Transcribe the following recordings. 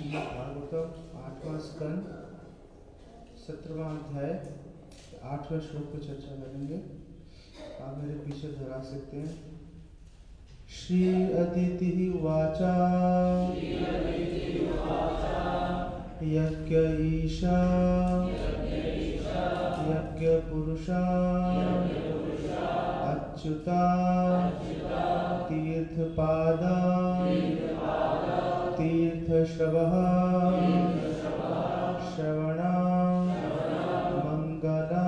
भागवतम 8वां स्कंद 17वां अध्याय 8वें श्लोक पर चर्चा करेंगे। आप मेरे पीछे दोहरा सकते हैं। श्री अदिति उवाच यज्ञ ईशा यज्ञ पुरुषा अच्युता तीर्थपादा तीर्थश्रवः श्रवणा मंगला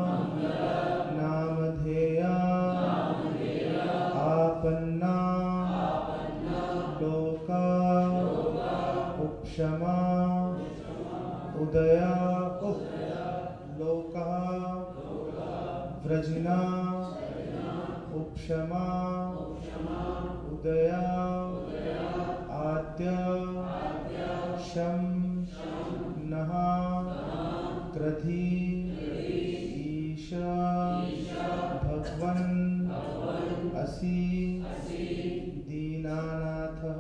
नामधेया आपन्ना लोका उपशमा उदया लोका व्रजिना उपशमा उदया आद्य शम नः क्रधि ईशा भगवन् असि दीनानाथः।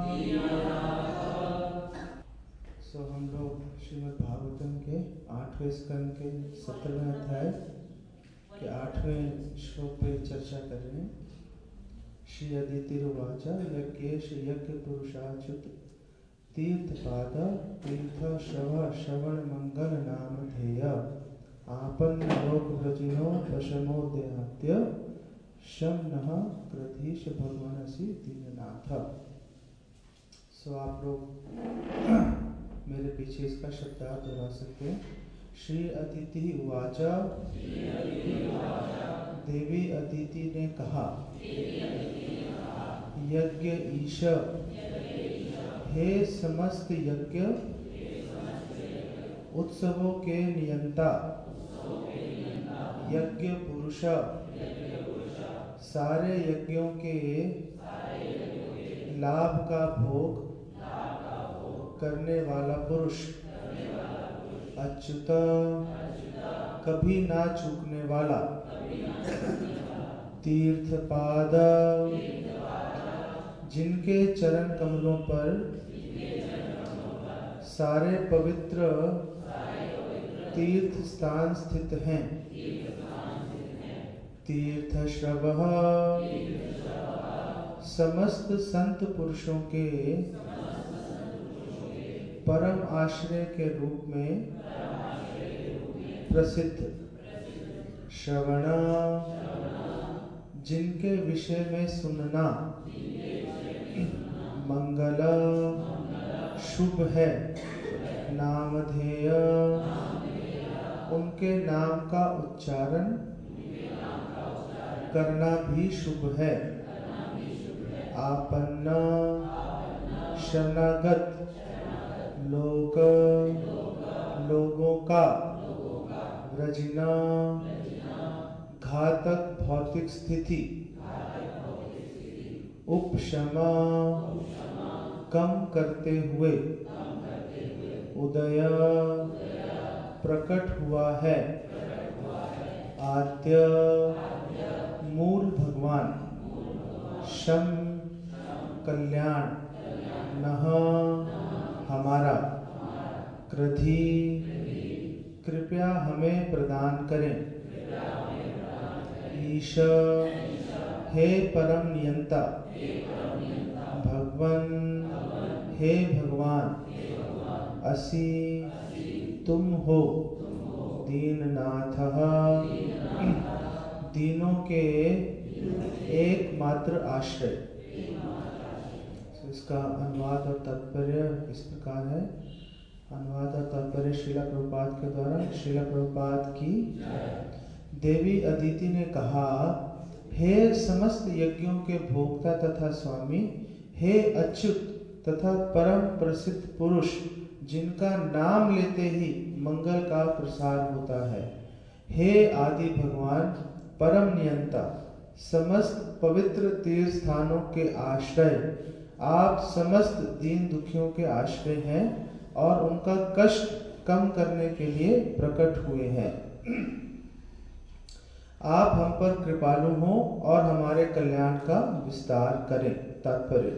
हम लोग श्रीमद् भागवतम के 8वें स्कंद के 17वें अध्याय के 8वें श्लोक पे चर्चा कर रहे हैं। श्री अदिति उवाच यज्ञेश यज्ञ पुरुषाच्युत तीर्थपाद तीर्थ श्रवण मंगल नामधेय आपन्न लोक व्रजिनो वशमो देहात्य शम नः क्रधीश भगवानसि दीननाथ। सो आप लोग मेरे पीछे इसका शब्दार्थ दोहरा सकते हैं। श्री अदिति उवाच देवी अदिति ने कहा यज्ञ ईश हे समस्त यज्ञ उत्सवों के नियंता यज्ञ पुरुष सारे यज्ञों के लाभ का भोग करने वाला पुरुष अच्युत कभी ना चूकने वाला तीर्थपाद जिनके चरण कमलों पर सारे पवित्र तीर्थ स्थान स्थित हैं तीर्थश्रवः समस्त संत पुरुषों के परम आश्रय के रूप में प्रसिद्ध श्रवण जिनके विषय में सुनना मंगल शुभ है नामधेय उनके नाम का उच्चारण करना भी शुभ है आपन्न शरणागत लोक लोगों का व्रजिना घातक भौतिक स्थिति उपशमा कम करते हुए उदय प्रकट हुआ है आद्य मूल भगवान शम कल्याण नः हमारा क्रधि कृपया हमें प्रदान करें ईश हे परम नियंता भगवन हे भगवान असि तुम हो दीननाथः दीनों के एकमात्र आश्रय। इसका अनुवाद और तात्पर्य इस प्रकार है। अनुवाद और तात्पर्य श्रीला प्रभुपाद के द्वारा। श्रीला प्रभुपाद की देवी अदिति ने कहा हे समस्त यज्ञों के भोक्ता तथा स्वामी हे अच्युत तथा परम प्रसिद्ध पुरुष जिनका नाम लेते ही मंगल का प्रसार होता है हे आदि भगवान परम नियंता समस्त पवित्र तीर्थ स्थानों के आश्रय आप समस्त दीन दुखियों के आश्रय हैं और उनका कष्ट कम करने के लिए प्रकट हुए हैं। आप हम पर कृपालु हों और हमारे कल्याण का विस्तार करें। तात्पर्य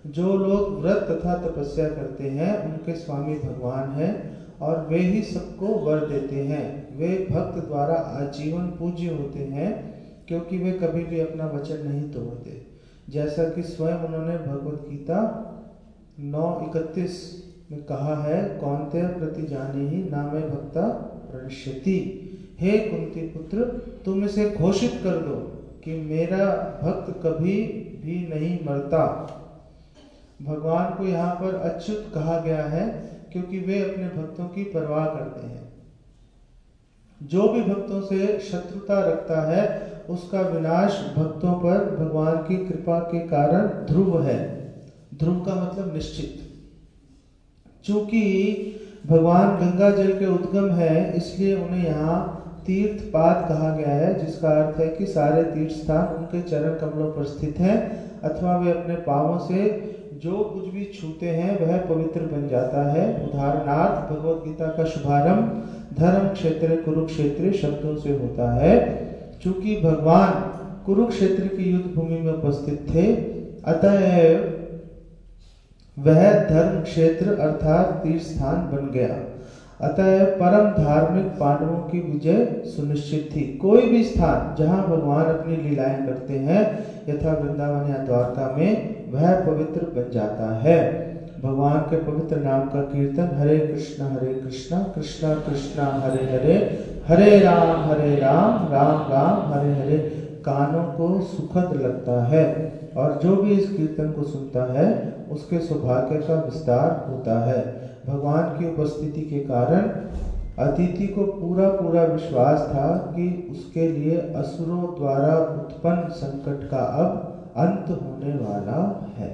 जो लोग व्रत तथा तपस्या करते हैं उनके स्वामी भगवान हैं और वे ही सबको वर देते हैं। वे भक्त द्वारा आजीवन पूज्य होते हैं क्योंकि वे कभी भी अपना वचन नहीं तोड़ते, जैसा कि स्वयं उन्होंने भगवत गीता 9:31 में कहा है, कौन्तेय प्रति जाने ही नामे भक्ता प्रणश्यति। हे कुंती पुत्र, तुम इसे घोषित कर दो कि मेरा भक्त कभी भी नहीं मरता। भगवान को यहाँ पर अच्युत कहा गया है क्योंकि वे अपने भक्तों की परवाह करते हैं। जो भी भक्तों से शत्रुता रखता है उसका विनाश भक्तों पर भगवान की कृपा के कारण ध्रुव है। ध्रुव का मतलब निश्चित। चूंकि भगवान गंगा जल के उद्गम है इसलिए उन्हें यहाँ तीर्थपाद कहा गया है, जिसका अर्थ है कि सारे तीर्थ स्थान उनके चरण कमलों पर स्थित हैं अथवा वे अपने पांवों से जो कुछ भी छूते हैं वह पवित्र बन जाता है। उदाहरणार्थ भगवत गीता का शुभारंभ धर्म क्षेत्र कुरुक्षेत्र शब्दों से होता है। चूंकि भगवान कुरुक्षेत्र की युद्ध भूमि में उपस्थित थे, अतः वह धर्म क्षेत्र अर्थात तीर्थ स्थान बन गया। अतः परम धार्मिक पांडवों की विजय सुनिश्चित थी। कोई भी स्थान जहां भगवान अपनी लीलाएं करते हैं, यथा वृंदावन या द्वारका में, वह पवित्र बन जाता है। भगवान के पवित्र नाम का कीर्तन हरे कृष्णा कृष्णा कृष्णा हरे हरे, हरे राम राम राम हरे हरे कानों को सुखद लगता है। और जो भी इस कीर्तन को सुनता है उसके सौभाग्य का विस्तार होता है। भगवान की उपस्थिति के कारण अदिति को पूरा विश्वास था कि उसके लिए असुरों द्वारा उत्पन्न संकट का अब अंत होने वाला है।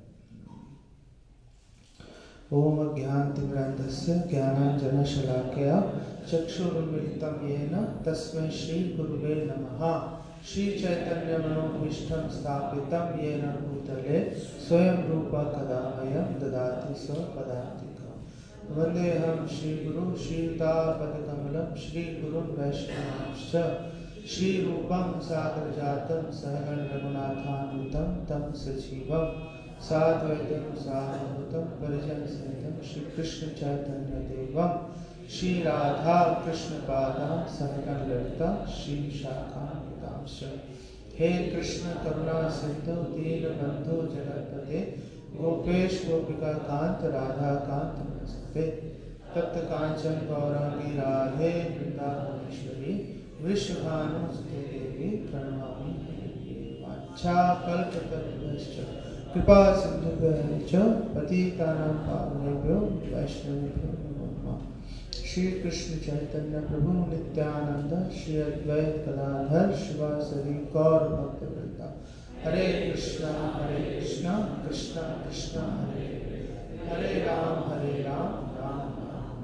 ओम अज्ञानतिमिरान्धस्य ज्ञानाञ्जनशलाकया चक्षुरुन्मिलितं येन तस्मै श्री गुरुवे नमः। श्री चैतन्य मनोभीष्टं स्थापितं येन भूतले स्वयं रूपा कदा मह्यं ददाति स्वपदान्तिकम्। वन्देऽहं श्रीगुरुं श्रीयुतापदकमलं श्रीगुरुं वैष्णवांश्च श्रीरूपं सागरजातं सहगण रघुनाथान्वितं तं सजीवं साद्वैतं सावधूतं परिजनसहितं श्रीकृष्ण चैतन्य देवं श्री राधा कृष्ण पादां सहगण ललिता श्री शाखान्वितांश्च। हे कृष्ण करुणा सिंधु दीनबंधु जगत्पते गोपेश गोपिका कांत राधा कांत नमस्ते। तप्त कांचन गौरांगी राधे वृंदावनेश्वरी वृषभानुसुते देवी प्रणमामि। वाञ्छाकल्पतरुभ्यश्च कृपा सिन्धुभ्यश्च पतितानां पावनेभ्यो वैष्णवेभ्यो नमो नमः। श्री कृष्ण चैतन्य प्रभु नित्यानंद श्री अद्वैत गदाधर शिवासरि गौर भक्तवृंद। हरे कृष्णा कृष्णा कृष्णा हरे हरे राम राम राम।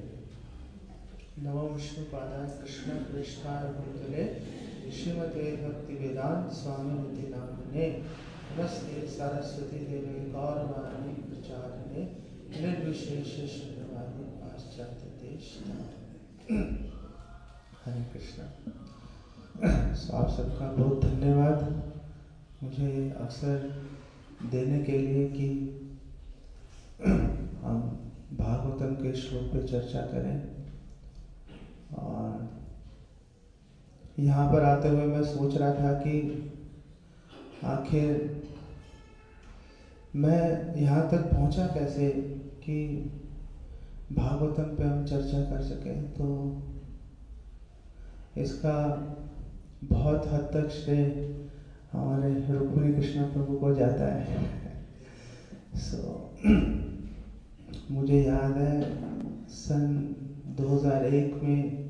नमो विष्णुपादाय कृष्ण प्रेष्ठाय भूतले श्रीमते भक्तिवेदांत स्वामिनिधि नामिने। नमस्ते सरस्वती देवी गौरवाणी प्रचारिणे निर्विशेष शून्यवादी पाश्चात्य देश। हरे कृष्णा। आप सबका बहुत धन्यवाद मुझे अवसर देने के लिए कि हम भागवतम के श्लोक पे चर्चा करें। और यहाँ पर आते हुए मैं सोच रहा था कि आखिर मैं यहाँ तक पहुँचा कैसे कि भागवतम पे हम चर्चा कर सकें। तो इसका बहुत हद तक श्रेय हमारे रुक्मिणी कृष्ण प्रभु को जाता है। मुझे याद है सन 2001 में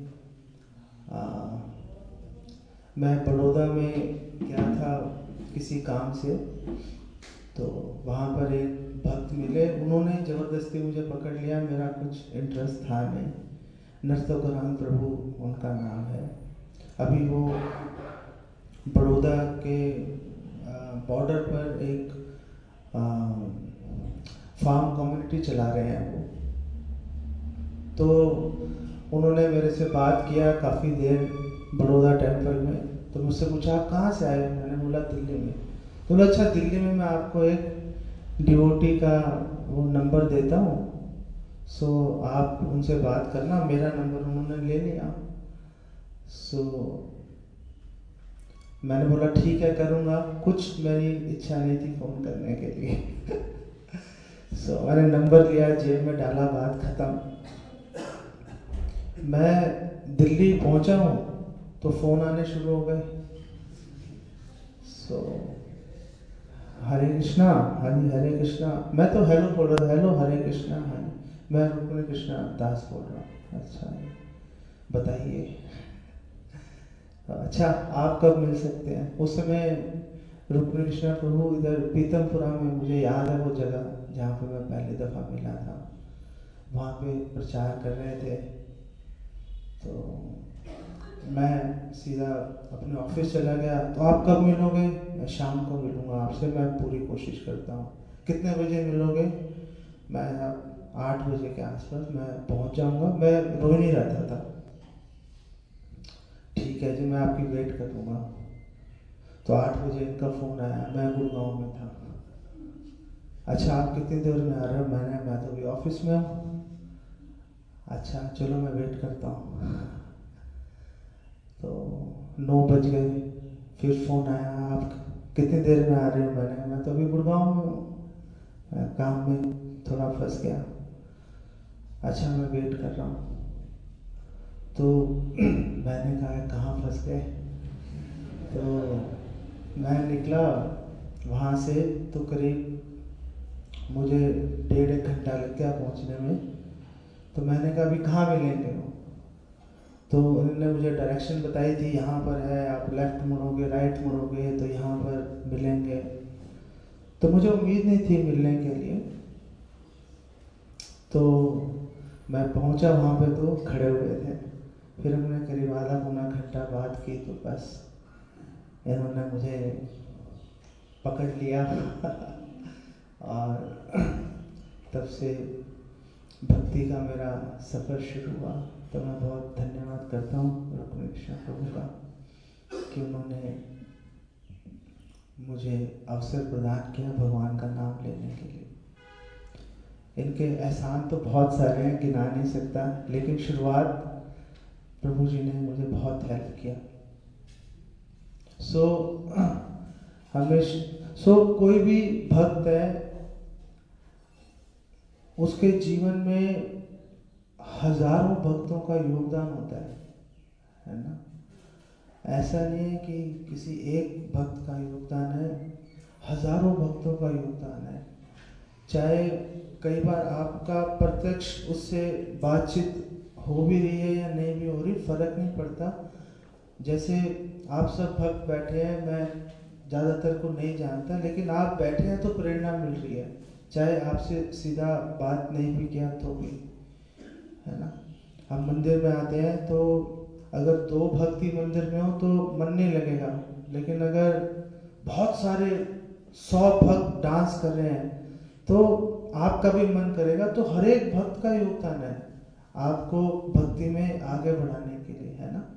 मैं बड़ौदा में गया था किसी काम से। तो वहाँ पर एक भक्त मिले, उन्होंने ज़बरदस्ती मुझे पकड़ लिया, मेरा कुछ इंटरेस्ट था नहीं। नर्तकराम प्रभु उनका नाम है। अभी वो बड़ौदा के बॉर्डर पर एक फार्म कम्युनिटी चला रहे हैं वो। तो उन्होंने मेरे से बात किया काफ़ी देर बड़ौदा टेम्पल में। तो मुझसे पूछा आप कहाँ से आए? मैंने बोला दिल्ली में। तो बोला अच्छा दिल्ली में मैं आपको एक डिवोटी का वो नंबर देता हूँ, सो आप उनसे बात करना। मेरा नंबर उन्होंने ले लिया। सो मैंने बोला ठीक है करूँगा, कुछ मेरी इच्छा नहीं थी फ़ोन करने के लिए। सो मैंने नंबर लिया, जेब में डाला, बात ख़त्म। मैं दिल्ली पहुंचा हूँ तो फ़ोन आने शुरू हो गए। सो हरे कृष्णा, हाँ जी हरे कृष्णा। मैं तो हेलो बोल रहा था, हेलो हरे कृष्णा, हाँ जी मैं रुक्मिणी कृष्णा दास बोल रहा हूँ। अच्छा बताइए, अच्छा आप कब मिल सकते हैं? उस समय रुक्मिणी कृष्णा प्रभु इधर पीतमपुरा में, मुझे याद है वो जगह जहाँ पे मैं पहली दफ़ा मिला था, वहाँ पे प्रचार कर रहे थे। तो मैं सीधा अपने ऑफिस चला गया। तो आप कब मिलोगे? मैं शाम को मिलूँगा आपसे, मैं पूरी कोशिश करता हूँ। कितने बजे मिलोगे? मैं 8 बजे के आसपास मैं पहुँच जाऊँगा। मैं रोहिणी रहता था। ठीक है जी, मैं आपकी वेट करूँगा। तो 8 बजे इनका फ़ोन आया, मैं गुड़गांव में था। अच्छा आप कितनी देर में आ रहे हो? मैं तो अभी ऑफिस में हूँ। अच्छा चलो मैं वेट करता हूँ। तो 9 बज गए, फिर फ़ोन आया, आप कितनी देर में आ रहे हो? मैं तो अभी गुड़गांव में हूँ, मैं काम में थोड़ा फंस गया। अच्छा मैं वेट कर रहा हूँ। तो मैंने कहा कहाँ फंस गए? तो मैं निकला वहाँ से, तो करीब मुझे 1.5 घंटा लग गया पहुँचने में। तो मैंने कहा अभी कहाँ मिलेंगे? तो उन्होंने मुझे डायरेक्शन बताई थी, यहाँ पर है, आप लेफ़्ट मुड़ोगे राइट मुड़ोगे तो यहाँ पर मिलेंगे। तो मुझे उम्मीद नहीं थी मिलने के लिए। तो मैं पहुँचा वहाँ पे तो खड़े हुए थे। फिर हमने करीब आधा पौना घंटा बात की, तो बस इन्होंने मुझे पकड़ लिया। और तब से भक्ति का मेरा सफ़र शुरू हुआ। तो मैं बहुत धन्यवाद करता हूँ रुक्मिणी कृष्णा प्रभु का कि उन्होंने मुझे अवसर प्रदान किया भगवान का नाम लेने के लिए। इनके एहसान तो बहुत सारे हैं, गिना नहीं सकता, लेकिन शुरुआत प्रभु जी ने मुझे बहुत हेल्प किया। कोई भी भक्त है, उसके जीवन में हजारों भक्तों का योगदान होता है ना? ऐसा नहीं है कि किसी एक भक्त का योगदान है, हजारों भक्तों का योगदान है। चाहे कई बार आपका प्रत्यक्ष उससे बातचीत हो भी रही है या नहीं भी हो रही, फर्क नहीं पड़ता। जैसे आप सब भक्त बैठे हैं, मैं ज़्यादातर को नहीं जानता, लेकिन आप बैठे हैं तो प्रेरणा मिल रही है, चाहे आपसे सीधा बात नहीं भी किया तो भी, है ना? हम मंदिर में आते हैं तो अगर 2 भक्त ही मंदिर में हो तो मन नहीं लगेगा, लेकिन अगर बहुत सारे 100 भक्त डांस कर रहे हैं तो आपका भी मन करेगा। तो हर एक भक्त का योगदान है आपको भक्ति में आगे बढ़ाने के लिए, है ना?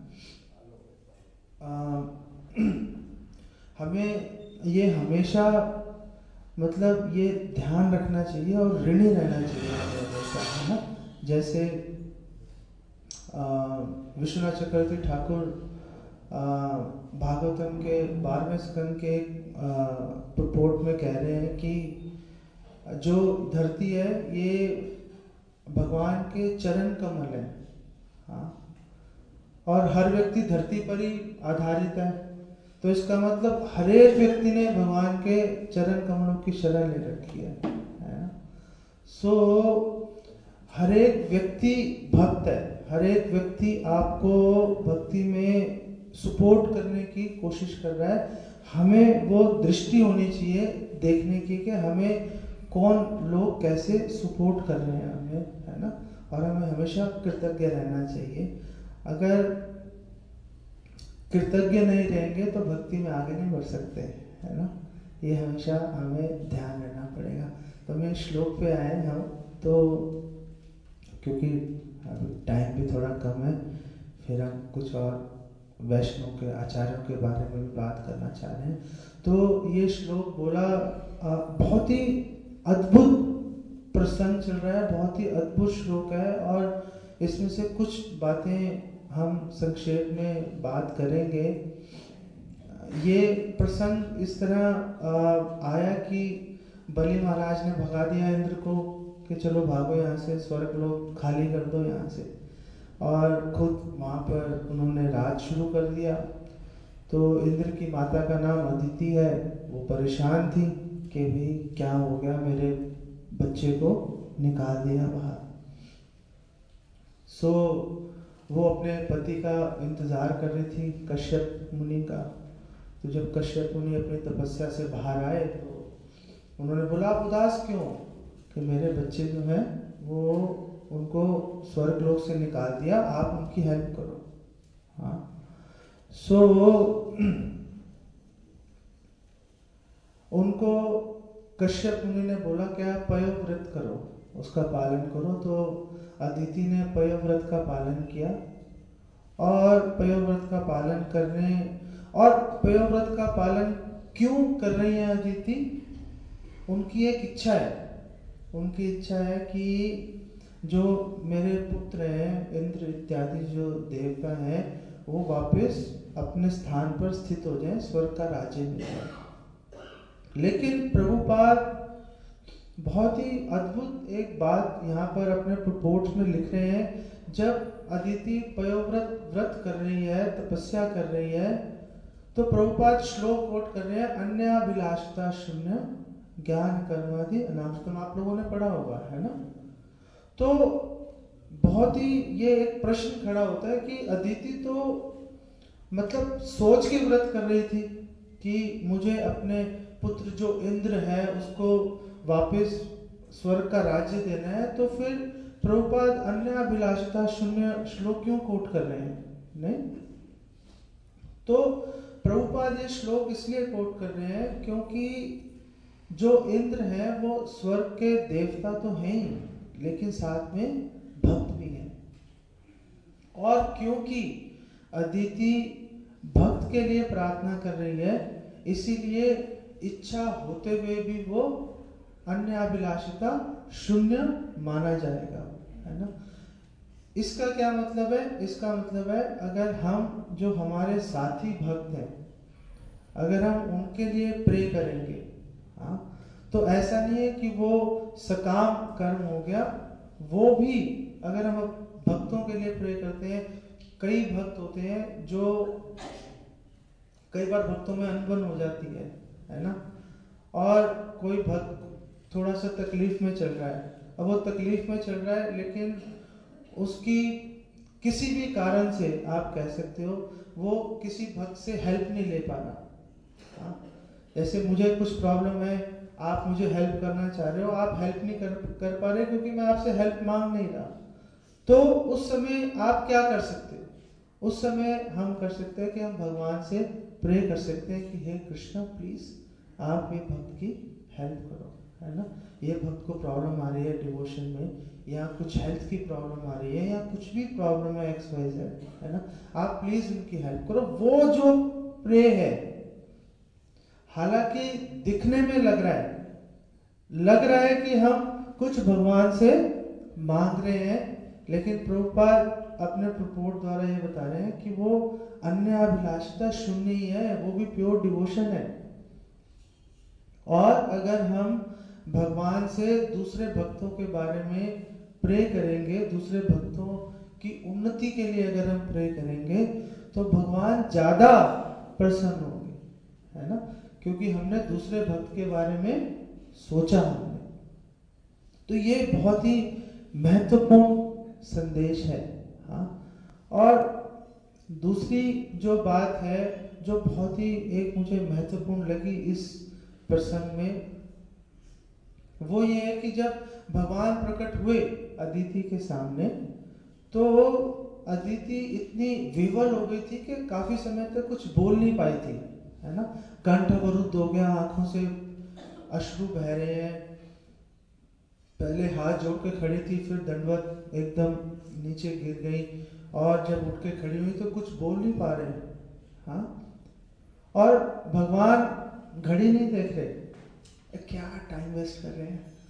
हमें ये हमेशा मतलब ये ध्यान रखना चाहिए और ऋणी रहना चाहिए हमेशा, है ना? जैसे विश्वनाथ चक्रवर्ती ठाकुर भागवतम के 12वें स्कंद के रिपोर्ट में कह रहे हैं कि जो धरती है ये भगवान के चरण कमल है। हाँ, और हर व्यक्ति धरती पर ही आधारित है। तो इसका मतलब हर एक व्यक्ति ने भगवान के चरण कमलों की शरण ले रखी है ना? हर एक व्यक्ति भक्त है, हर एक व्यक्ति आपको भक्ति में सपोर्ट करने की कोशिश कर रहा है। हमें वो दृष्टि होनी चाहिए देखने की कि हमें कौन लोग कैसे सपोर्ट कर रहे हैं हमें, है ना? और हमें हमेशा कृतज्ञ रहना चाहिए। अगर कृतज्ञ नहीं रहेंगे तो भक्ति में आगे नहीं बढ़ सकते, है ना? ये हमेशा हमें ध्यान रखना पड़ेगा। तो मैं श्लोक पे आए हम, तो क्योंकि अभी टाइम भी थोड़ा कम है, फिर हम कुछ और वैष्णव के आचार्यों के बारे में भी बात करना चाह रहे हैं। तो ये श्लोक बोला बहुत ही अद्भुत प्रसंग चल रहा है, बहुत ही अद्भुत श्लोक है और इसमें से कुछ बातें हम संक्षेप में बात करेंगे। ये प्रसंग इस तरह आया कि बलि महाराज ने भगा दिया इंद्र को कि चलो भागो यहाँ से, स्वर्ग लोक खाली कर दो यहाँ से, और खुद वहाँ पर उन्होंने राज शुरू कर दिया। तो इंद्र की माता का नाम अदिति है, वो परेशान थी कि भाई क्या हो गया, मेरे बच्चे को निकाल दिया बाहर। सो वो अपने पति का इंतजार कर रही थी, कश्यप मुनि का। तो जब कश्यप मुनि अपनी तपस्या से बाहर आए तो उन्होंने बोला, आप उदास क्यों, कि मेरे बच्चे जो हैं वो उनको स्वर्ग लोक से निकाल दिया, आप उनकी हेल्प करो। हाँ, सो उनको कश्यप मुनि ने बोला क्या पयोव्रत करो, उसका पालन करो। तो अदिति ने पयोव्रत का पालन किया और पयोव्रत का पालन करने, और पयोव्रत का पालन क्यों कर रही है अदिति, उनकी एक इच्छा है। उनकी इच्छा है कि जो मेरे पुत्र हैं, इंद्र इत्यादि जो देवता हैं, वो वापस अपने स्थान पर स्थित हो जाएं, स्वर्ग का राज्य मिल जाए। लेकिन प्रभुपाद बहुत ही अद्भुत एक बात यहाँ पर अपने प्रपोर्ट्स में लिख रहे हैं। जब अदिति व्रत कर रही है, तपस्या कर रही है, तो प्रभुपाद श्लोक कोट कर रहे हैं, अन्याभिलाषता शून्य ज्ञान कर्मादि अनामस्तम। आप लोगों ने पढ़ा होगा, है ना। तो बहुत ही ये एक प्रश्न खड़ा होता है कि अदिति तो मतलब सोच के व्रत कर रही थी कि मुझे अपने पुत्र जो इंद्र है उसको वापस स्वर्ग का राज्य देना है, तो फिर प्रभुपाद अन्याभिलाषता शून्य श्लोक क्यों कोट कर रहे हैं? नहीं, तो प्रभुपाद ये श्लोक इसलिए कोट कर रहे हैं क्योंकि जो इंद्र है वो स्वर्ग के देवता तो हैं ही, लेकिन साथ में भक्त भी हैं। और क्योंकि अदिति भक्त के लिए प्रार्थना कर रही है, इसीलिए इच्छा होते हुए भी वो अन्याभिलाषिता शून्य माना जाएगा, है ना। इसका क्या मतलब है? इसका मतलब है अगर हम जो हमारे साथी भक्त हैं, अगर हम उनके लिए प्रे करेंगे, हाँ, तो ऐसा नहीं है कि वो सकाम कर्म हो गया, वो भी अगर हम भक्तों के लिए प्रे करते हैं, कई भक्त होते हैं जो कई बार भक्तों में अनबन हो जाती है ना, और कोई भक्त थोड़ा सा तकलीफ में चल रहा है, अब वो तकलीफ में चल रहा है लेकिन उसकी किसी भी कारण से आप कह सकते हो वो किसी भक्त से हेल्प नहीं ले पा रहा। जैसे मुझे कुछ प्रॉब्लम है, आप मुझे हेल्प करना चाह रहे हो, आप हेल्प नहीं कर पा रहे क्योंकि मैं आपसे हेल्प मांग नहीं रहा। तो उस समय आप क्या कर सकते हो? उस समय हम कर सकते हैं कि हम भगवान से प्रे कर सकते हैं कि हे कृष्णा प्लीज आप ये भक्त की हेल्प करो, है ना। ये भक्त को प्रॉब्लम आ रही है डिवोशन में, या कुछ हेल्थ की प्रॉब्लम आ रही है, या कुछ भी प्रॉब्लम है XYZ, है ना, आप प्लीज उनकी हेल्प करो। वो जो प्रे है, हालांकि दिखने में लग रहा है कि हम कुछ भगवान से मांग रहे हैं, लेकिन प्रभुपाद अपने प्रपोर्ट द्वारा ये बता रहे हैं कि वो अन्याभिलाषिता शून्य ही है, वो भी प्योर डिवोशन है। और अगर हम भगवान से दूसरे भक्तों के बारे में प्रे करेंगे, दूसरे भक्तों की उन्नति के लिए अगर हम प्रे करेंगे, तो भगवान ज्यादा प्रसन्न होंगे, है ना, क्योंकि हमने दूसरे भक्त के बारे में सोचा हमने। तो ये बहुत ही महत्वपूर्ण संदेश है। हाँ, और दूसरी जो बात है जो बहुत ही एक मुझे महत्वपूर्ण लगी इस प्रसंग में, वो ये है कि जब भगवान प्रकट हुए अदिति के सामने, तो अदिति इतनी विवल हो गई थी कि काफी समय तक कुछ बोल नहीं पाई थी, है ना। कंठ अवरुद्ध हो गया, आंखों से अश्रु बह रहे हैं, पहले हाथ जोड़ के खड़ी थी, फिर दंडवत एकदम नीचे गिर गई, और जब उठ के खड़ी हुई तो कुछ बोल नहीं पा रहे। हाँ, और भगवान घड़ी नहीं देख रहे, क्या टाइम वेस्ट कर रहे हैं,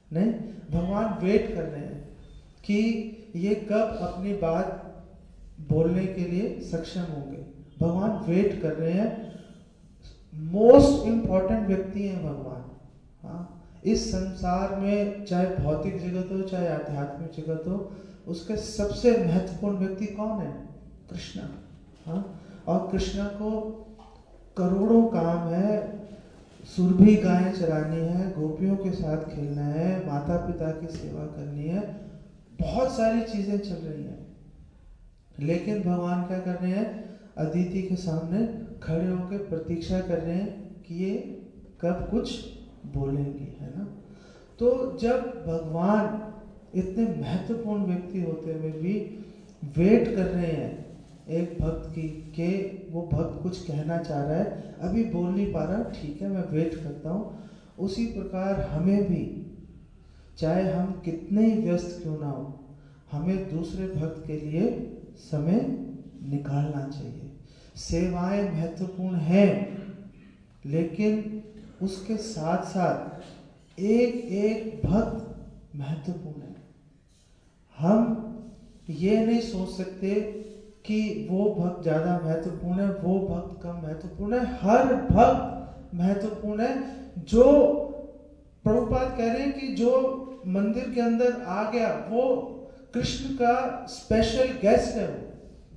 नहीं, भगवान वेट कर रहे हैं कि ये कब अपनी बात बोलने के लिए सक्षम होंगे। भगवान वेट कर रहे हैं। मोस्ट इंपॉर्टेंट व्यक्ति हैं भगवान। हाँ, इस संसार में चाहे भौतिक जगत हो चाहे आध्यात्मिक जगत हो, उसके सबसे महत्वपूर्ण व्यक्ति कौन है? कृष्ण। हाँ, और कृष्ण को करोड़ों काम है। सुरभि गायें चरानी है, गोपियों के साथ खेलना है, माता पिता की सेवा करनी है, बहुत सारी चीजें चल रही हैं। लेकिन भगवान क्या कर रहे हैं? अदिति के सामने खड़े होकर प्रतीक्षा कर रहे हैं कि ये कब कुछ बोलेंगी, है ना। तो जब भगवान इतने महत्वपूर्ण व्यक्ति होते हुए भी वेट कर रहे हैं एक भक्त की के वो भक्त कुछ कहना चाह रहा है, अभी बोल नहीं पा रहा, ठीक है मैं वेट करता हूँ। उसी प्रकार हमें भी, चाहे हम कितने ही व्यस्त क्यों ना हो, हमें दूसरे भक्त के लिए समय निकालना चाहिए। सेवाएं महत्वपूर्ण हैं, लेकिन उसके साथ साथ एक एक भक्त महत्वपूर्ण है। हम ये नहीं सोच सकते कि वो भक्त ज्यादा महत्वपूर्ण है, वो भक्त कम महत्वपूर्ण है। हर भक्त महत्वपूर्ण है। जो प्रभुपाद कह रहे हैं कि जो मंदिर के अंदर आ गया वो कृष्ण का स्पेशल गेस्ट है। वो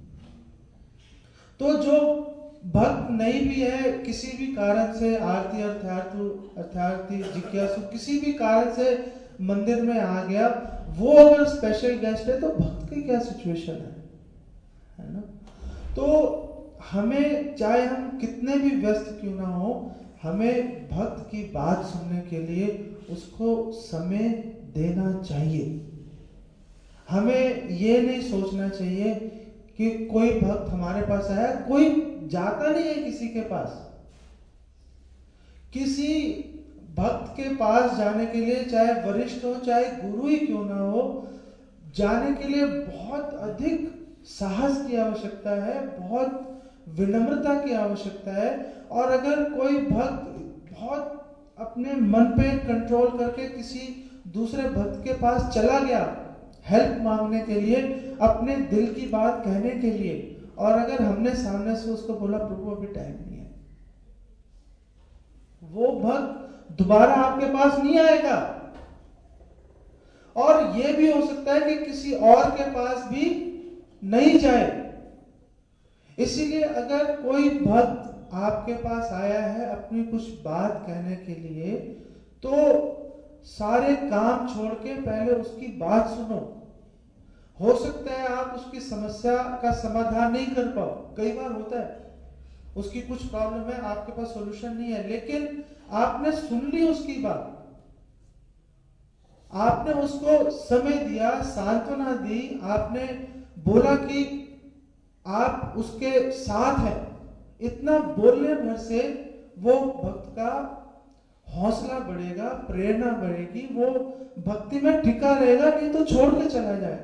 तो जो भक्त नहीं भी है, किसी भी कारण से आरती अर्थार्थी जिज्ञासु किसी भी कारण से मंदिर में आ गया, वो अगर स्पेशल गेस्ट है तो भक्त की क्या सिचुएशन है ना। तो हमें, चाहे हम कितने भी व्यस्त क्यों ना हो, हमें भक्त की बात सुनने के लिए उसको समय देना चाहिए। हमें ये नहीं सोचना चाहिए कि कोई भक्त हमारे पास आया, कोई जाता नहीं है किसी के पास। किसी भक्त के पास जाने के लिए, चाहे वरिष्ठ हो चाहे गुरु ही क्यों ना हो, जाने के लिए बहुत अधिक साहस की आवश्यकता है, बहुत विनम्रता की आवश्यकता है। और अगर कोई भक्त बहुत अपने मन पे कंट्रोल करके किसी दूसरे भक्त के पास चला गया हेल्प मांगने के लिए, अपने दिल की बात कहने के लिए, और अगर हमने सामने से उसको बोला प्रभु अभी टाइम नहीं है, वो भक्त दोबारा आपके पास नहीं आएगा। और यह भी हो सकता है कि किसी और के पास भी नहीं जाए। इसीलिए अगर कोई भक्त आपके पास आया है अपनी कुछ बात कहने के लिए, तो सारे काम छोड़ के पहले उसकी बात सुनो। हो सकता है आप उसकी समस्या का समाधान नहीं कर पाओ, कई बार होता है, उसकी कुछ प्रॉब्लम है, आपके पास सॉल्यूशन नहीं है, लेकिन आपने सुन ली उसकी बात, आपने उसको समय दिया, सांत्वना दी, आपने बोला कि आप उसके साथ हैं। इतना बोलने भर से वो भक्त का हौसला बढ़ेगा, प्रेरणा बढ़ेगी, वो भक्ति में टिका रहेगा, नहीं तो छोड़ के चला जाएगा।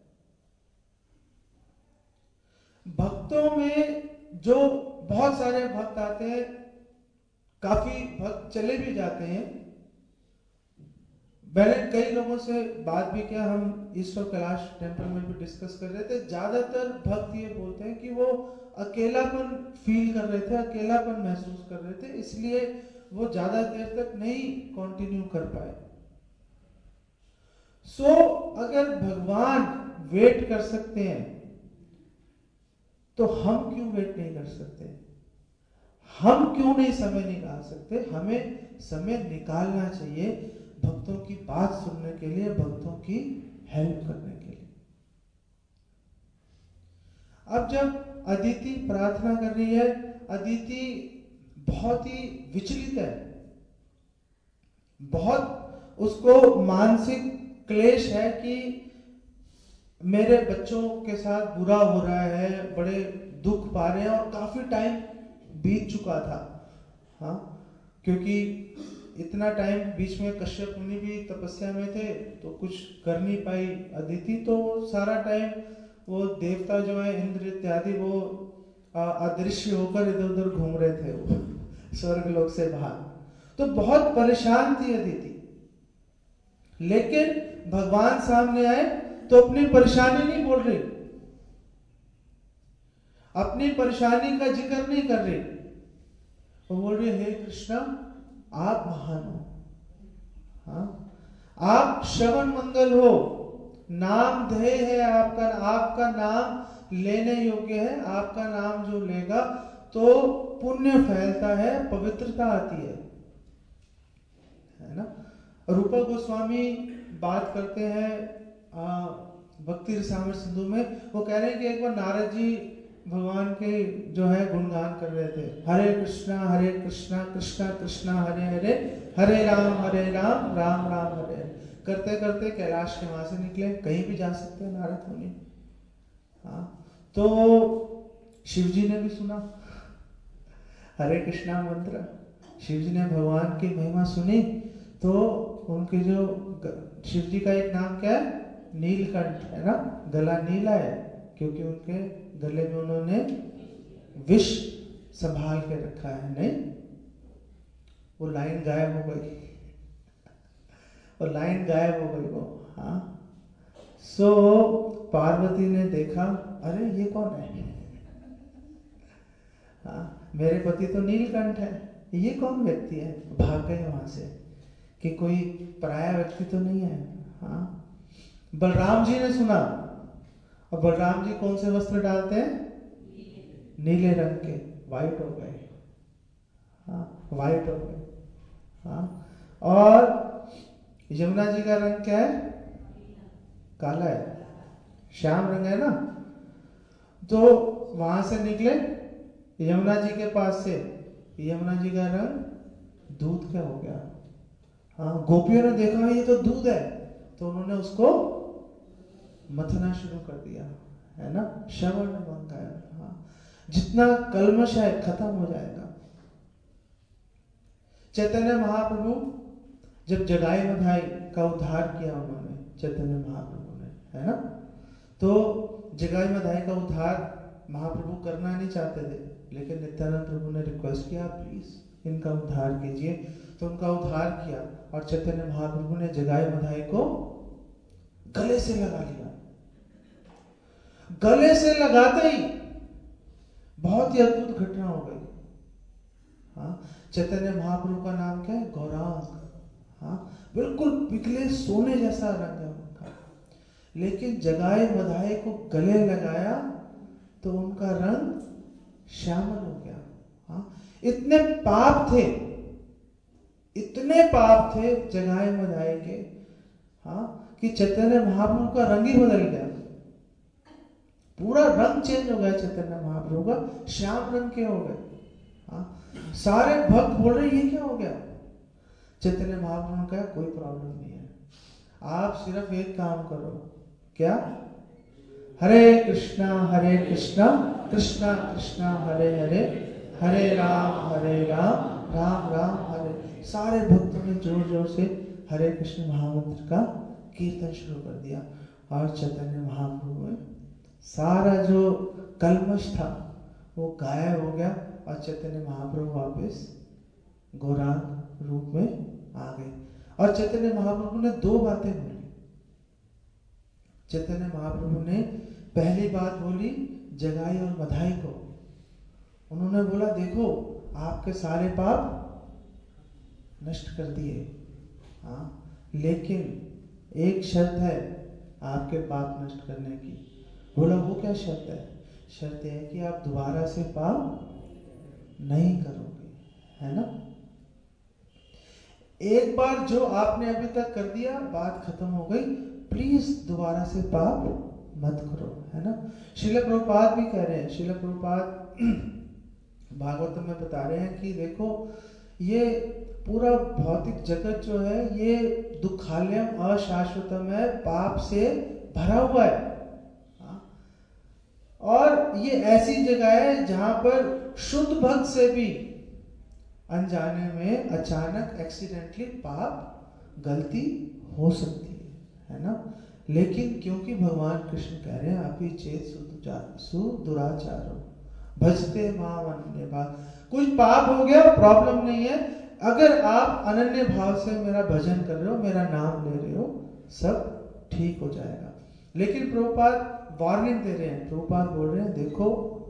भक्तों में जो बहुत सारे भक्त आते हैं, काफी भक्त चले भी जाते हैं। मैंने कई लोगों से बात भी किया, हम ईश्वर कैलाश टेम्पल में भी डिस्कस कर रहे थे। ज्यादातर भक्त ये बोलते हैं कि वो अकेलापन फील कर रहे थे, अकेलापन महसूस कर रहे थे, इसलिए वो ज्यादा देर तक नहीं कंटिन्यू कर पाए। सो अगर भगवान वेट कर सकते हैं तो हम क्यों वेट नहीं कर सकते? हम क्यों नहीं समय निकाल सकते? हमें समय निकालना चाहिए भक्तों की बात सुनने के लिए, भक्तों की हेल्प करने के लिए। अब जब अदिति प्रार्थना कर रही है, अदिति बहुत ही विचलित है, बहुत उसको मानसिक क्लेश है कि मेरे बच्चों के साथ बुरा हो रहा है, बड़े दुख पा रहे हैं, और काफी टाइम बीत चुका था। हाँ, क्योंकि इतना टाइम बीच में कश्यप मुनि भी तपस्या में थे तो कुछ कर नहीं पाई अदिति, तो सारा टाइम वो देवता जो है इंद्र इत्यादि वो अदृश्य होकर इधर उधर घूम रहे थे, वो स्वर्ग लोक से बाहर। तो बहुत परेशान थी अदिति। लेकिन भगवान सामने आए तो अपनी परेशानी नहीं बोल रही, अपनी परेशानी का जिक्र नहीं कर रही। वो बोल रही हे कृष्णा आप महान हो, हाँ, आप श्रवण मंगल हो, नाम ध्येय है आपका, आपका नाम लेने योग्य है, आपका नाम जो लेगा तो पुण्य फैलता है, पवित्रता आती है ना। रूपा गोस्वामी बात करते हैं भक्ति रसामृत सिंधु में, वो कह रहे हैं कि एक बार नारद जी भगवान के जो है गुणगान कर रहे थे, हरे कृष्णा कृष्णा कृष्णा हरे हरे, हरे राम राम राम हरे, करते करते कैलाश के वहां से निकले। कहीं भी जा सकते हैं नारद मुनि, हाँ। तो शिव जी ने भी सुना हरे कृष्णा मंत्र, शिव जी ने भगवान की महिमा सुनी, तो उनके जो शिव जी का एक नाम क्या है, नीलकंठ है ना, गला नीला है, क्योंकि उनके गले में उन्होंने विष संभाल के रखा है। नहीं, वो लाइन गायब हो गई, वो लाइन गायब हो गई वो, हाँ। सो पार्वती ने देखा, अरे ये कौन है, हाँ, मेरे पति तो नीलकंठ है, ये कौन व्यक्ति है। भाग गए वहां से कि कोई पराया व्यक्ति तो नहीं है, हाँ। बलराम जी ने सुना, और बलराम जी कौन से वस्त्र डालते हैं, नीले रंग के, वाइट हो गए, हाँ, वाइट हो गए, हाँ। और यमुना जी का रंग क्या है, काला है, श्याम रंग है ना। तो वहां से निकले यमुना जी के पास से, यमुना जी का रंग दूध का हो गया, हाँ। गोपियों ने देखा ये तो दूध है, तो उन्होंने उसको मथना शुरू कर दिया, है ना, श्रवण मंगल, हाँ। जितना कल्मश है खत्म हो जाएगा। चैतन्य महाप्रभु जब जगाई मधाई का उद्धार किया उन्होंने, चैतन्य महाप्रभु ने, है ना, तो जगाई मधाई का उद्धार महाप्रभु करना नहीं चाहते थे, लेकिन नित्यानंद प्रभु ने रिक्वेस्ट किया प्लीज इनका उद्धार कीजिए, तो उनका उद्धार किया। और चैतन्य महाप्रभु ने जगाई मधाई को गले से लगा लिया, गले से लगाते ही बहुत ही अद्भुत घटना हो गई, हाँ। चैतन्य महाप्रभु का नाम क्या है, गौरांग, हाँ, बिल्कुल पिघले सोने जैसा रंग है उनका, लेकिन जगाई मधाई को गले लगाया तो उनका रंग श्यामल हो गया, हाँ। इतने पाप थे, इतने पाप थे जगाई मधाई के, हाँ, कि चैतन्य महाप्रभु का रंग ही बदल गया, पूरा रंग चेंज हो गया चैतन्य महाप्रभु का, श्याम रंग के हो गए, हाँ। सारे भक्त बोल रहे ये क्या हो गया। चैतन्य महाप्रभु ने कहा कोई प्रॉब्लम नहीं है, आप सिर्फ एक काम करो, क्या, हरे कृष्णा कृष्णा कृष्णा हरे हरे, हरे राम राम राम हरे। सारे भक्तों ने जोर जोर से हरे कृष्ण महामंत्र का कीर्तन शुरू कर दिया, और चैतन्य महाप्रभु में सारा जो कल्मश था वो गायब हो गया, और चैतन्य महाप्रभु वापस गौरांग रूप में आ गए। और चैतन्य महाप्रभु ने दो बातें बोली। चैतन्य महाप्रभु ने पहली बात बोली जगाई और मधाई को, उन्होंने बोला देखो आपके सारे पाप नष्ट कर दिए, हाँ, लेकिन एक शर्त है आपके पाप नष्ट करने की। बोला वो क्या शर्त है। शर्त है कि आप दोबारा से पाप नहीं करोगे, है ना। एक बार जो आपने अभी तक कर दिया बात खत्म हो गई, प्लीज दोबारा से पाप मत करो, है ना। श्रील प्रभुपाद भी कह रहे हैं, श्रील प्रभुपाद भागवतम में बता रहे हैं कि देखो ये पूरा भौतिक जगत जो है ये दुखालयम अशाश्वतम है, पाप से भरा हुआ है, और ये ऐसी जगह है जहां पर शुद्ध भक्त से भी अनजाने में अचानक एक्सीडेंटली पाप गलती हो सकती है ना। लेकिन क्योंकि भगवान कृष्ण कह रहे हैं अपि चेत सुदुराचारो भजते मां अन्य भाग, कुछ पाप हो गया प्रॉब्लम नहीं है, अगर आप अनन्य भाव से मेरा भजन कर रहे हो, मेरा नाम ले रहे हो, सब ठीक हो जाएगा। लेकिन प्रभुपाद वार्निंग दे रहे हैं, प्रभुपाद बोल रहे हैं देखो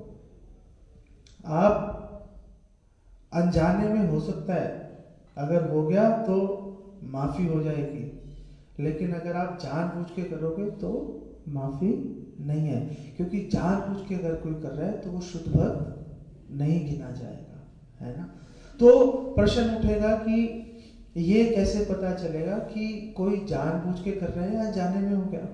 आप अनजाने में हो सकता है, अगर हो गया तो माफी हो जाएगी, लेकिन अगर आप जानबूझ के करोगे तो माफी नहीं है, क्योंकि जानबूझ के अगर कोई कर रहा है तो वो शुद्ध भक्त नहीं गिना जाएगा, है ना। तो प्रश्न उठेगा कि ये कैसे पता चलेगा कि कोई जानबूझ के कर रहा है या जाने में हो गया।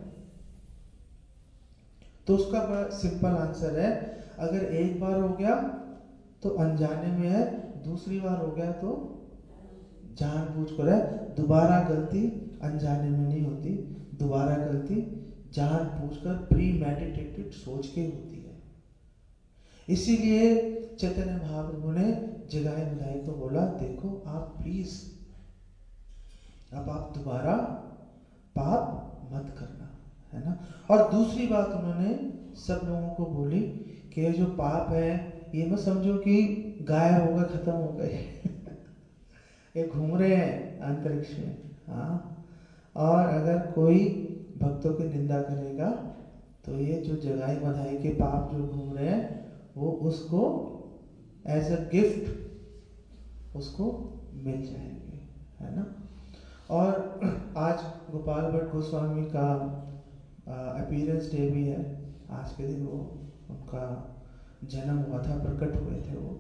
तो उसका बड़ा सिंपल आंसर है, अगर एक बार हो गया तो अनजाने में है, दूसरी बार हो गया तो जानबूझ कर है। दोबारा गलती अनजाने में नहीं होती, दोबारा गलती जानबूझकर प्रीमेडिटेटेड सोच के होती है। इसीलिए चैतन्य महाप्रभु ने जगाए बधाई को बोला, देखो आप प्लीज अब आप दोबारा पाप मत करना, है ना। और दूसरी बात उन्होंने सब लोगों को बोली कि जो पाप है ये मत समझो कि गायब हो गए, खत्म हो गए ये घूम रहे हैं अंतरिक्ष में, हाँ। और अगर कोई भक्तों की निंदा करेगा तो ये जो जगाई बधाई के पाप जो घूम रहे हैं वो उसको एज अ गिफ्ट उसको मिल जाएंगे, है ना। और आज गोपाल भट्ट गोस्वामी का अपीयरेंस डे भी है। आज के दिन वो उनका जन्म हुआ था, प्रकट हुए थे वो।